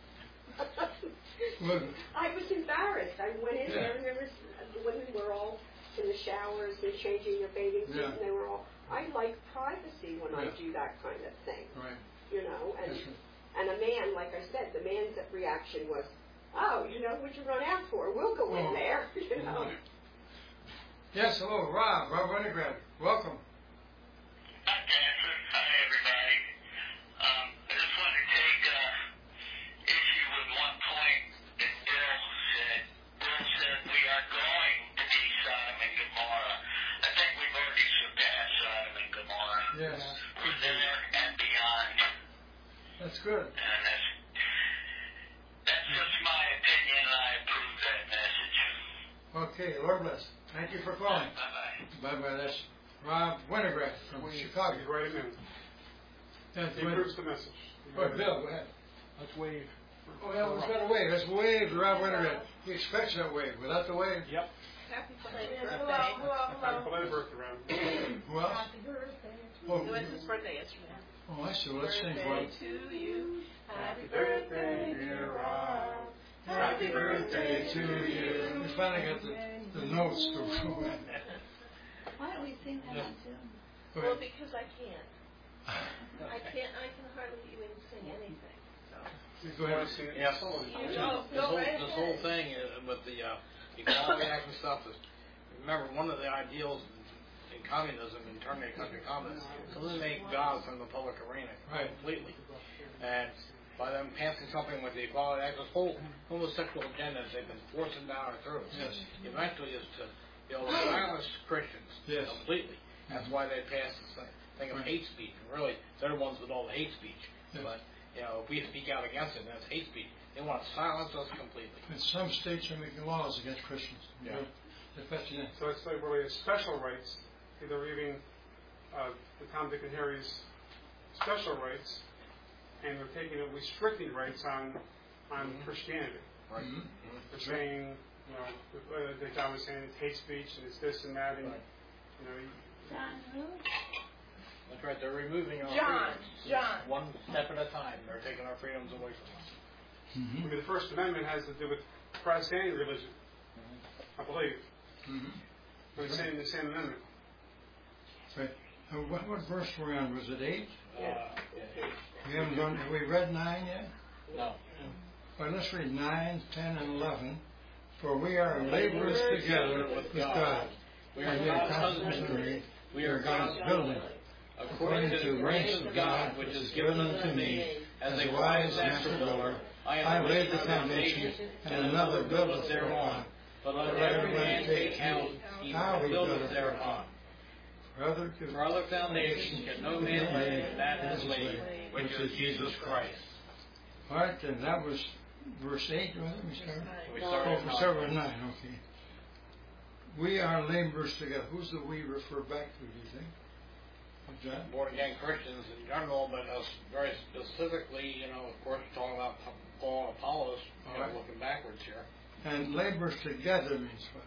I was embarrassed. I went in yeah. there, and there was, the women were all in the showers and changing their bathing suits, yeah. and they were all, I like privacy when yeah. I do that kind of thing. Right. You know, and... And a man, like I said, the man's reaction was, "Oh, you know, what'd you run out for? We'll go oh. in there." You know. Yes, hello, Rob. Rob Winograd. Welcome. Hi, Pastor. Hi, everybody. Um, I just wanted to take uh, issue with one point that Bill said. Bill said we are going to be Sodom and Gomorrah. I think we've already surpassed Sodom and Gomorrah. Yes. We're there and beyond. That's good. And that's, that's just my opinion, and I approve that message. Okay, Lord bless. Thank you for calling. Bye-bye. Bye-bye. That's Rob Winograd from Wait, Chicago. Right in there. That's he approves the message. Go ahead, Bill, go ahead. Let's wave. Oh, yeah, we've got a wave. Let's wave to Rob Winograd. He expects that wave. Without the wave... Yep. Happy birthday. Hello, hello, Happy birthday, Rob. Who else? Happy birthday. Oh, So it's his birthday yesterday. Oh, I see. Well, let's sing for him. Birthday to you. Happy birthday, dear Rob. Happy birthday to you. We finally got the, the notes to go in. Why don't we sing that on Zoom? Well, because I can't. I can't. I can hardly even sing anything. So. Go ahead and sing it. Yeah. You This, know, this, go whole, right this whole thing uh, with the uh, Equality Act and stuff is, remember, one of the ideals in in communism and turning the country communist, eliminate God from the public arena Right. completely. And by them passing something with the Equality Act, this whole homosexual agenda they've been forcing down our throats, Yes. eventually is to you know, silence Christians Yes. completely. That's why they passed this thing of Right. hate speech. And really, they're the ones with all the hate speech. Yes. But you know, if we speak out against it, that's hate speech. They want to silence us completely. And some states are making laws against Christians. Yeah. They bet you that. So it's like really a special rights. They're leaving uh, the Tom, Dick, and Harry's special rights, and they're taking it restricting rights on on Mm-hmm. Christianity. Right. Mhm. They're saying, you know, uh, that John was saying it's hate speech and it's this and that, and Right. you know, John who? That's right. They're removing our John, freedoms. John. One step at a time. They're taking our freedoms away from us. I Mm-hmm. mean, the First Amendment has to do with Christianity religion, I believe. Mm-hmm. They're saying the same amendment. Right. Uh, what, what verse were we on? Was it eight? Uh, yeah. We haven't gone. Have we read nine yet? No. Well, let's read nine, ten, and eleven. For we are laborers together with God. We And are we are God's husbandry. We are God's building. According to the grace of God, which is given unto me, as a wise master builder, I have laid the foundation, and another buildeth thereon. But let every man take count how he buildeth thereupon. For other, For other foundation can no man lay than that is laid, which is Jesus Christ. All right, then that was verse eight, was it? We started? We Oh, started we started with nine, okay. We are laborers together. Who's the we refer back to, do you think? John? Born again Christians in general, but us very specifically, you know, of course, we're talking about Paul and Apollos, you know, All right. looking backwards here. And laborers together means what?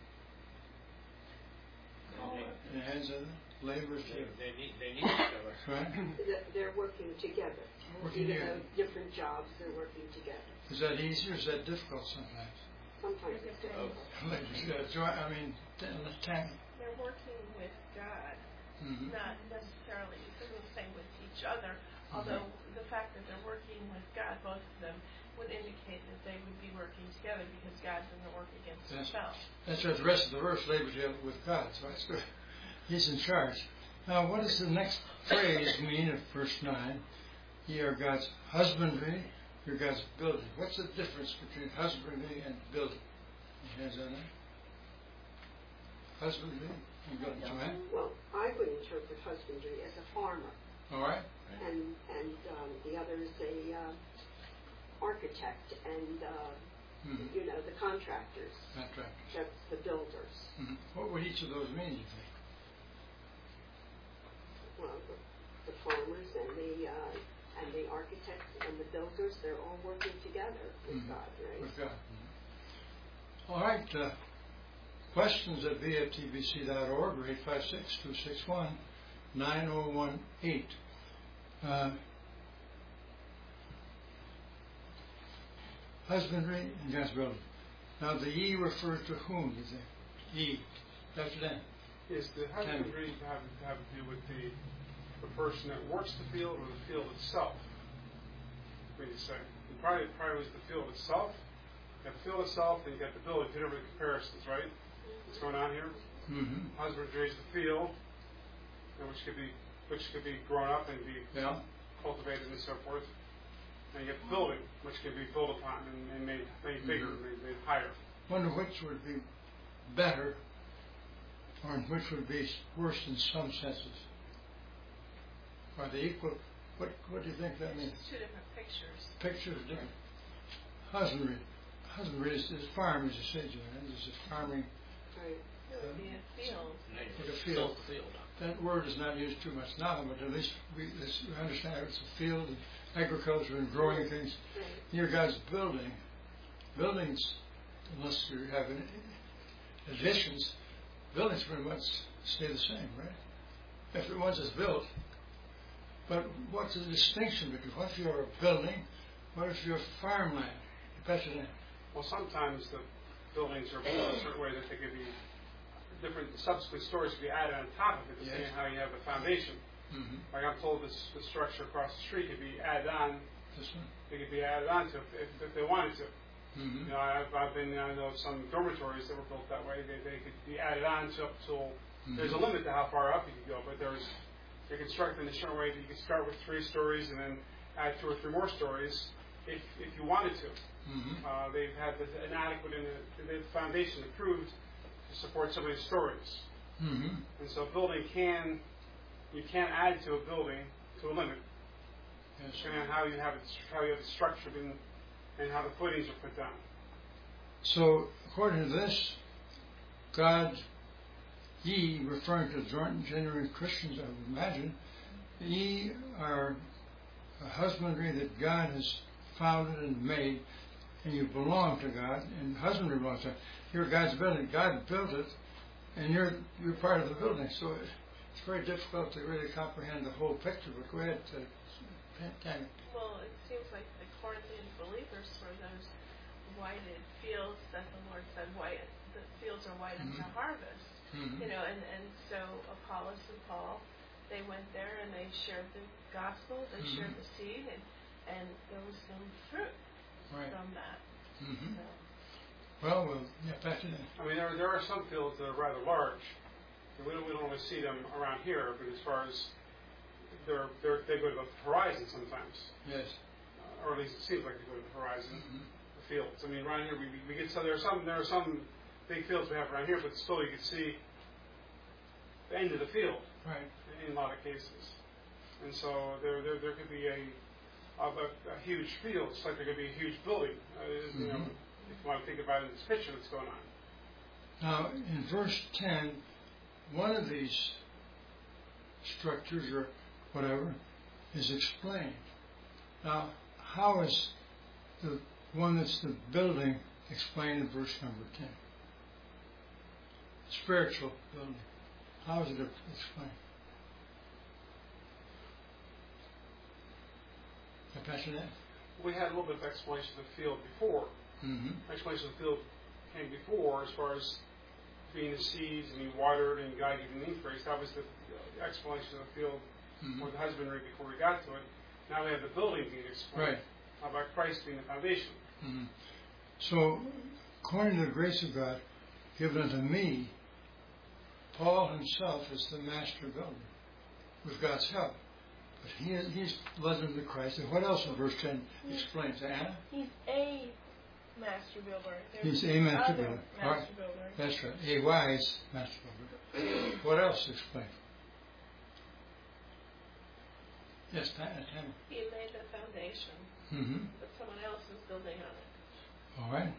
They, Any hands on that? Laborers they, together. they need, they need each other. Right? Th- They're working together. Working Even together. though different jobs, they're working together. Is that easier or is that difficult sometimes? Sometimes it's difficult. Laborers together. Join, I mean, ten, ten. They're working with God, Mm-hmm. not necessarily, it doesn't say with each other, although the fact that they're working with God, both of them, would indicate that they would be working together because God doesn't work against Yes. himself. That's what the rest of the verse labors together with God, so that's good. He's in charge. Now, what does the next phrase mean of verse nine? Ye are God's husbandry, you're God's building. What's the difference between husbandry and building? Any hands on that? Husbandry and building. Joanne? Well, I would interpret husbandry as a farmer, All right? and and um, the other is a uh, architect, and uh, Mm-hmm. you know the contractors. Contractors. That's the builders. Mm-hmm. What would each of those mean, you think? Well, the, the farmers and the uh, and the architects and the builders, they're all working together with Mhm. God, right? With God. Mhm. All right. Uh, questions at v f t b c dot org or eight five six, two six one, nine zero one eight. Uh, husbandry and God's building. Now, the ye refers to whom, do you think? Ye. Doctor Dan. Is the husbandry have, have to do with the, the person that works the field or the field itself? What do you say? And probably, probably was the field itself. You have the field itself, and you got the building, two different comparisons, right? What's going on here? Mm-hmm. Husbandry is the field, and which could be which could be grown up and be Yeah. cultivated and so forth. And you get the building, which can be built upon and, and made, made bigger, Mhm. made, made higher. Wonder which would be better or which would be worse in some senses. Are they equal? What What do you think that means? It's two different pictures. Pictures are different. Husbandry. Husbandry is, is farm, as you said, Joanne. This is farming. Right. It would be a field. Like a field. That word is not used too much now, but at least we, this, we understand it's a field and agriculture and growing things. Right. Near God's building. Buildings, unless you have any additions, buildings pretty much stay the same, right? If it once is built. But what's the distinction between what if you're a building, what if you're farmland? Imagine that. Well, sometimes the buildings are built in a certain way that they could be different subsequent stories could be added on top of it, depending Yes. on how you have the foundation. Mm-hmm. Like I'm told, this the structure across the street could be added on. This one? They could be added on to if, if, if they wanted to. Mm-hmm. You know, I've, I've been I know of some dormitories that were built that way. They they could be added on to up till Mm-hmm. There's a limit to how far up you can go, but there's they're constructed in a certain way that you can start with three stories and then add two or three more stories if if you wanted to. Mm-hmm. Uh, they've had the, an adequate and the foundation approved to support so many stories. Mm-hmm. And so a building can, you can add to a building to a limit. Yes. Depending on how you have it, how you have it structured and, and how the footings are put down. So, according to this, God, ye, referring to genuine Christians, I would imagine, ye are a husbandry that God has founded and made, and you belong to God, and husbandry belongs to God. You're God's building. God built it, and you're you're part of the building. So it, it's very difficult to really comprehend the whole picture. But go ahead, uh, Tammy. Well, it seems like the Corinthian believers were those whited fields that the Lord said, white, the fields are white Mm-hmm. unto harvest. Mm-hmm. You know, and, and so Apollos and Paul, they went there and they shared the gospel, they Mm-hmm. shared the seed, and, and there was some fruit Right. from that. Mm-hmm. So. Well, we'll get back to that. I mean, there, there are some fields that are rather large. We don't, we don't always see them around here, but as far as they're, they're, they go to the horizon sometimes. Yes. Uh, or at least it seems like they go to the horizon, Mm-hmm. the fields. I mean, around here, we, we get some, there are some, there are some big fields we have around here, but still you can see the end of the field. Right. In a lot of cases. And so there, there, there could be a, a, a huge field, just like there could be a huge building. Uh, you know, Mm-hmm. if you want to think about it in this picture that's going on. Now, in verse ten, one of these structures or whatever is explained. Now, how is the one that's the building explained in verse number ten? Spiritual building. How is it explained? Can I pass you that? We had a little bit of explanation of the field before. Mm-hmm. Explanation of the field came before as far as being the seeds and being watered and God giving the increase. That was the uh, explanation of the field Mm-hmm. or the husbandry before we got to it. Now we have the building being explained. Right. How about Christ being the foundation? Mm-hmm. So, according to the grace of God given unto me, Paul himself is the master builder with God's help. But he is, he's led them to Christ. And what else in verse ten explains? Anna? He's a master builder. There's He's a master other builder. Master Right. builder. That's right. A wise master builder. What else explains? Yes, Tammy. He laid the foundation, Mm-hmm. but someone else is building on it. All right.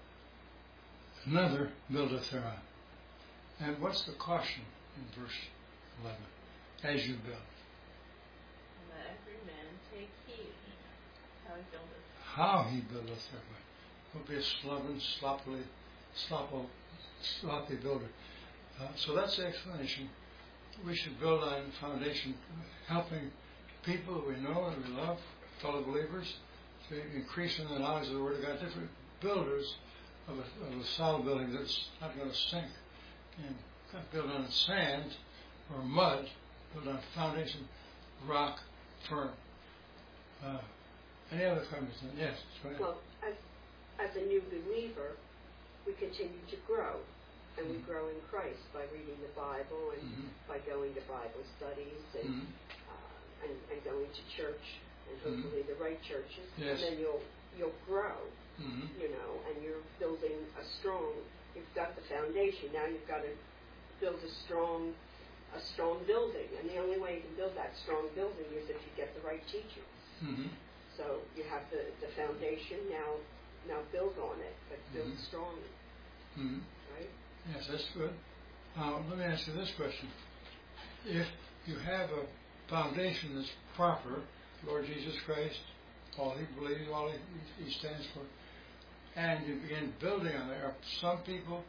Another buildeth thereon. And what's the caution in verse eleven? As you build. And let every man take heed how he buildeth. How he buildeth thereon. Don't be a sloven, sloppily, sloppo, sloppy builder. Uh, so that's the explanation. We should build on the foundation, helping people we know and we love, fellow believers, to increase in the knowledge of the Word of God. Different builders of a, of a solid building that's not going to sink. And build on sand or mud, build on foundation, rock, firm. Uh, any other comments? Yes. Go ahead. Well, as, as a new believer, we continue to grow. And we grow in Christ by reading the Bible and Mm-hmm. by going to Bible studies and, Mm-hmm. uh, and, and going to church and hopefully the right churches. Yes. And then you'll you'll grow, Mm-hmm. you know, and you're building a strong. You've got the foundation. Now you've got to build a strong a strong building. And the only way you can build that strong building is if you get the right teachers. Mm-hmm. So you have the, the foundation. Now now build on it, but build Mhm. strong, Mm-hmm. right? Yes, that's good. Now, let me ask you this question. If you have a foundation that's proper, Lord Jesus Christ, all he believes, all he, he stands for, and you begin building on it, are some people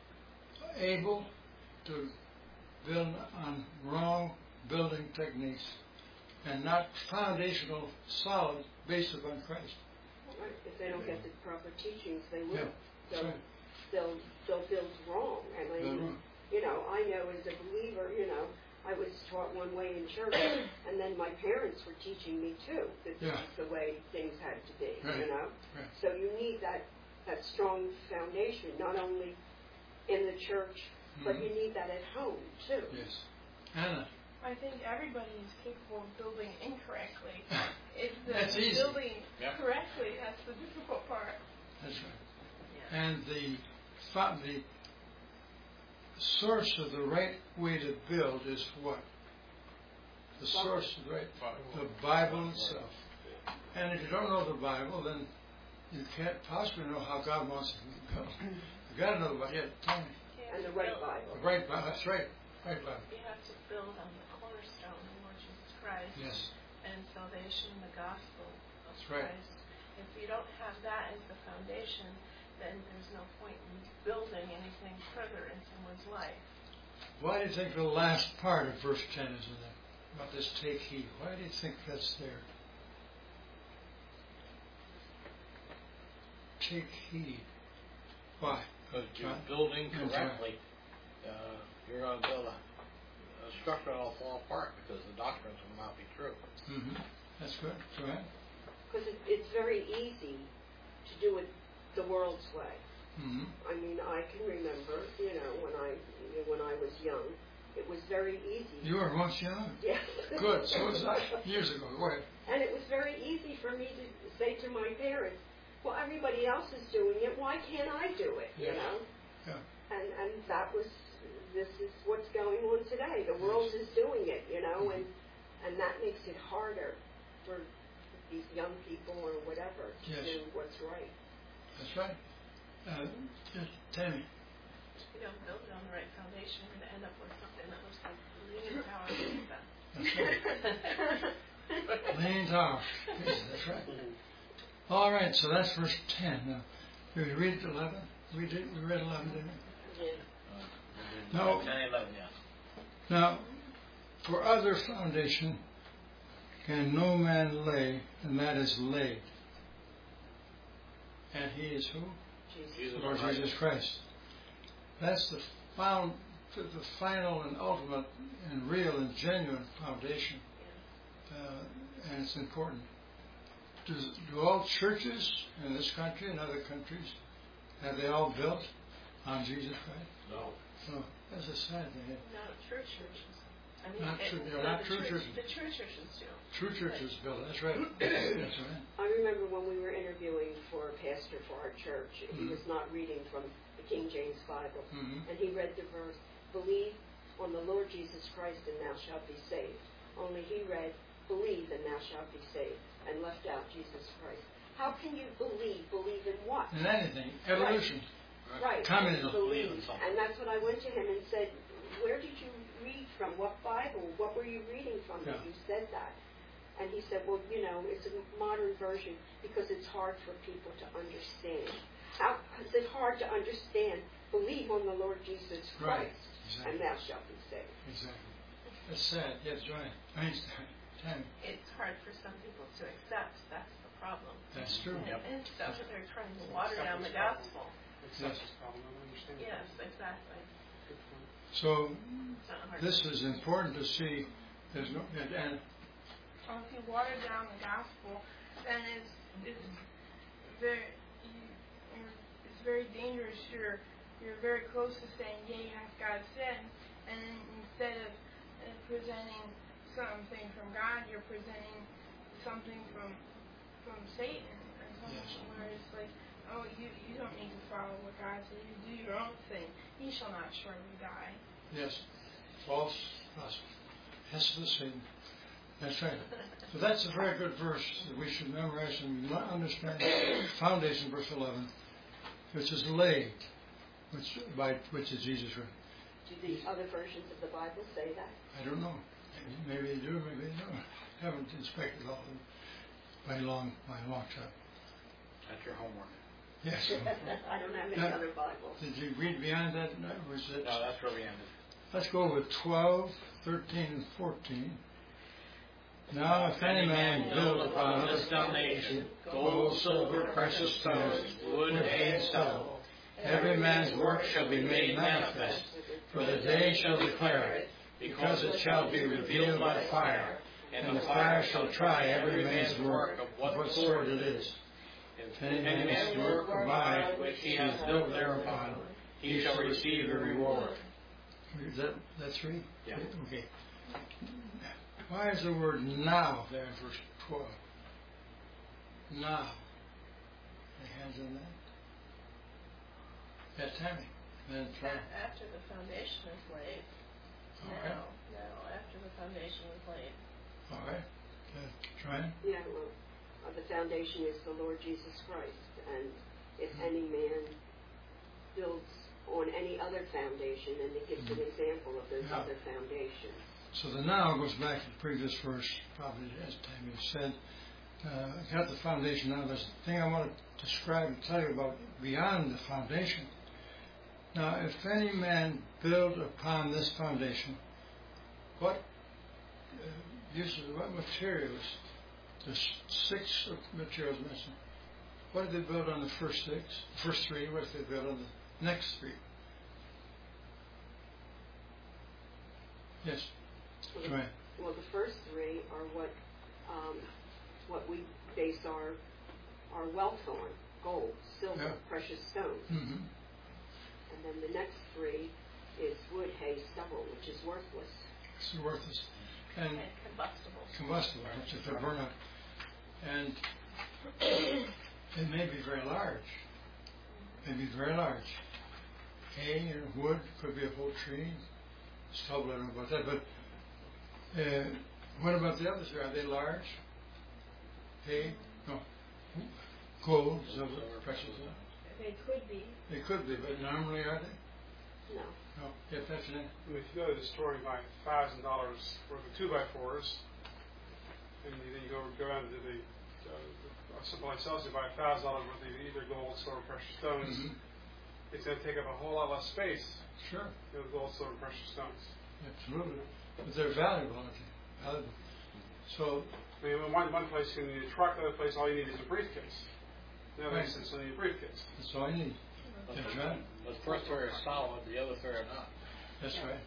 able to build on wrong building techniques and not foundational, solid, based upon Christ? Right. If they don't get the proper teachings, they will. Yeah, They'll, right. they'll they'll build wrong. I mean, Build wrong. you know, I know as a believer, you know, I was taught one way in church, and then my parents were teaching me too that this Yeah. is the way things had to be. Right. You know, Right. so you need that that strong foundation, not only in the church but you need that at home too. Yes. Anna. I think everybody is capable of building incorrectly. It's the That's easy. building Yep. correctly that's the difficult part. That's right. And the fa- the source of the right way to build is what? The source of the right, the Bible itself. And if you don't know the Bible, then you can't possibly know how God wants it to be built. You got to know the Bible. Yeah, tell me. And the right Bible. The right Bible. That's right. Right Bible. You have to build on the cornerstone, the Lord Jesus Christ. Yes. And salvation in the gospel of That's right. Christ. If you don't have that as the foundation, then there's no point in building anything further in someone's life. Why do you think the last part of verse ten is in there? About this take heed. Why do you think that's there? Take heed. Why? Because you're John? building John. correctly. Uh, you're going to build a, a structure that will fall apart because the doctrines will not be true. Mm-hmm. That's good. Go ahead. Because it, it's very easy to do it the world's way. Mm-hmm. I mean, I can remember, you know, when I when I was young, it was very easy. You were once young? Yes. Good. So was I years ago. Go ahead. And it was very easy for me to say to my parents, well, everybody else is doing it. Why can't I do it? Yeah. You know? Yeah. And and that was, this is what's going on today. The world is doing it, you know, and and that makes it harder for these young people or whatever to Yes. do what's right. That's right. Uh, just tell me. If you don't build it on the right foundation, you're going to end up with something that looks like the Leaning Tower of Pisa. That's right. Leaning Tower. Yes, that's right. All right, so that's verse ten. Now, did we read eleven? We did. We read eleven, didn't we? Yeah. No. ten, eleven, yeah. Now, for other foundation can no man lay, and that is laid. And he is who? Jesus Lord Christ. Jesus Christ. That's the found, the final and ultimate and real and genuine foundation, uh, and it's important. Does, do all churches in this country and other countries, have they all built on Jesus Christ? No. No. That's a sad thing. Not true churches. I mean, Not it- true- it's they're not not the true church- churches. The true churches do. True churches built. That's right. That's right. I remember when we were interviewing for a pastor for our church, he Mhm. was not reading from the King James Bible, Mhm. and he read the verse, believe on the Lord Jesus Christ and thou shalt be saved. Only he read, believe and thou shalt be saved, and left out Jesus Christ. How can you believe? Believe in what? And anything. Evolution. Right. Communism. Believe. Believe in something. And that's what I went to him and said, where did you read from? What Bible? What were you reading from that Yeah. you said that? And he said, well, you know, it's a modern version because it's hard for people to understand. How is it hard to understand? Believe on the Lord Jesus Right. Christ, Exactly. and thou shalt be saved. Exactly. That's sad. Yes, right. Einstein. Time. It's hard for some people to accept. That's the problem. That's true. Yep. And that's what they're trying to water down the gospel. It's Yes. such a problem. I don't understand. Yes, exactly. Good point. So It's not hard. this is important to see. There's no and, and Well, if you water down the gospel, then it's it's very you, you're, it's very dangerous. You're you're very close to saying, "Yea, hath God said," and then instead of uh, presenting something from God, you're presenting something from from Satan or something Yes. where it's like, "Oh, you you don't need to follow what God said. You do your own thing. Ye shall not surely die." yes, false gospel. Hence the Satan. That's right. So that's a very good verse that we should memorize and understand. Foundation, verse eleven, which is laid, which by which is Jesus Christ. Do the other versions of the Bible say that? I don't know. Maybe, maybe they do, maybe they don't. I haven't inspected all of them by long, by a long shot. That's your homework. Yes. I don't have any Now, other Bibles. Did you read beyond that? No, was it? No, that's where we ended. Let's go with twelve, thirteen, and fourteen. Now, if any man build upon this foundation, gold, silver, precious stones, wood, hay, and stubble, every man's work shall be made manifest, for the day shall declare it, because it shall be revealed by fire, and the fire shall try every man's work of what sort it is. If Any man's work abide which he has built thereupon, he shall receive a reward. Is that, that three? Yeah. Okay. Why is the word now there in verse twelve? Now. Any hands on that? Yeah, Tammy. Then try. A- After the foundation is laid. All No, right. no, after the foundation was laid. All right. Uh, Try. Yeah, well, uh, the foundation is the Lord Jesus Christ, and if any man builds on any other foundation, and it gives an example of those Yeah. other foundations. So the now goes back to the previous verse, probably as Tammy said. Uh, got the foundation now. There's a thing I want to describe and tell you about beyond the foundation. Now, if any man build upon this foundation, what uh, uses, what materials, there's six materials mentioned. What did they build on the first six, first three? What did they build on the next three? Yes. Well, the, Right. well, the first three are what um, what we base our our wealth on: gold, silver, Yeah. precious stones. Mm-hmm. And then the next three is wood, hay, stubble, which is worthless. It's worthless. And And combustible. combustible, which if they burn up. And it may be very large. May be very large. Hay and wood could be a whole tree. Stubble, I don't know about that. But uh, what about the others? Are they large? Hay? No. Gold, silver, precious. They could be. They could be, but normally are they? No. No. Yeah, that's it. I mean, if you go to the store and buy thousand dollars worth of two by fours, and you, then you go go down to the uh, someplace else and buy a thousand dollars worth of either gold, silver, precious stones, Mm-hmm. it's going to take up a whole lot less space. Sure. You know, gold, silver, precious stones. Absolutely. But they're valuable, aren't they? Valuable. So, I mean, in one one place you need a truck, another place all you need is a briefcase. Another Right. instance you need a briefcase. that's all you need. That's right. The first three are solid, the other three are not. That's right.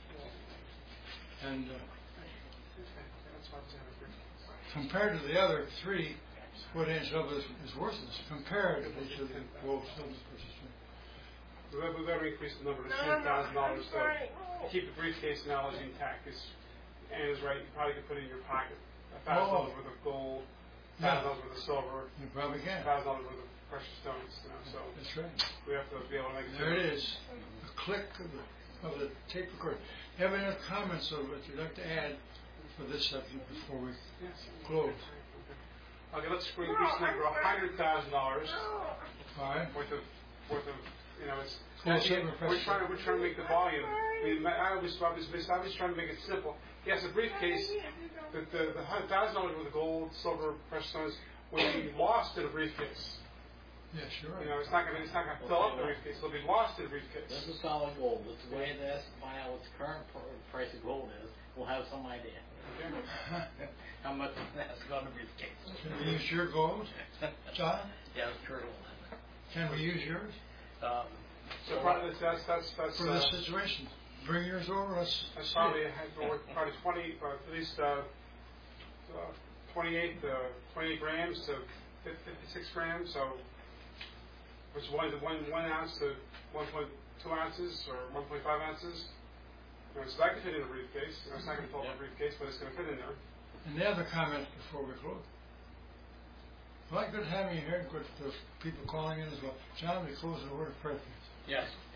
And uh, That's why it's in a briefcase. compared to the other three, wood and silver is, is worthless comparatively to the gold, silver, precious stone. We've got, we've got to increase the number to No, ten no, no, thousand dollars I'm sorry. to keep the briefcase analogy intact. Because Anne is right. You probably could put it in your pocket a thousand Oh. dollars worth of gold, Yeah. thousand dollars worth of silver, You probably can. thousand dollars worth of precious stones. You know, so That's right. we have to be able to make it. There it is. A click of the, of the tape recorder. You have any other comments of what you'd like to add for this subject before we Yes. close? Okay, let's increase the number a hundred thousand dollars All right. worth of worth of you know it's. Gold, as you- silver, we're precious trying to we're trying to make the volume. I mean, I was I was I was trying to make it simple. Yes, a briefcase. The the, the thousand dollars worth of gold, silver, precious stones will be lost in a briefcase. Yeah, sure. You know, it's not gonna it's not gonna fill up the briefcase. It'll be lost in a briefcase. This is solid gold. It's the way this, find out what the current pr- price of gold is. We'll have some idea. How much that's going to be the case. Can we use your gold, John? Yeah, it's true. Can we use yours Um, So probably that's that's that's for uh, this situation? Bring yours over. Let's that's see probably it. probably twenty uh, at least uh, uh, twenty-eight uh, twenty-eight grams to fifty-six grams. So which one one one ounce to one point two ounces or one point five ounces. You know, so that can fit in a briefcase. You know, it's not going to fill up a briefcase, but it's going to fit in there. And the other comments before we close. Well, good having you here. Good for people calling in as well. John, we close with a word of prayer, please. yes.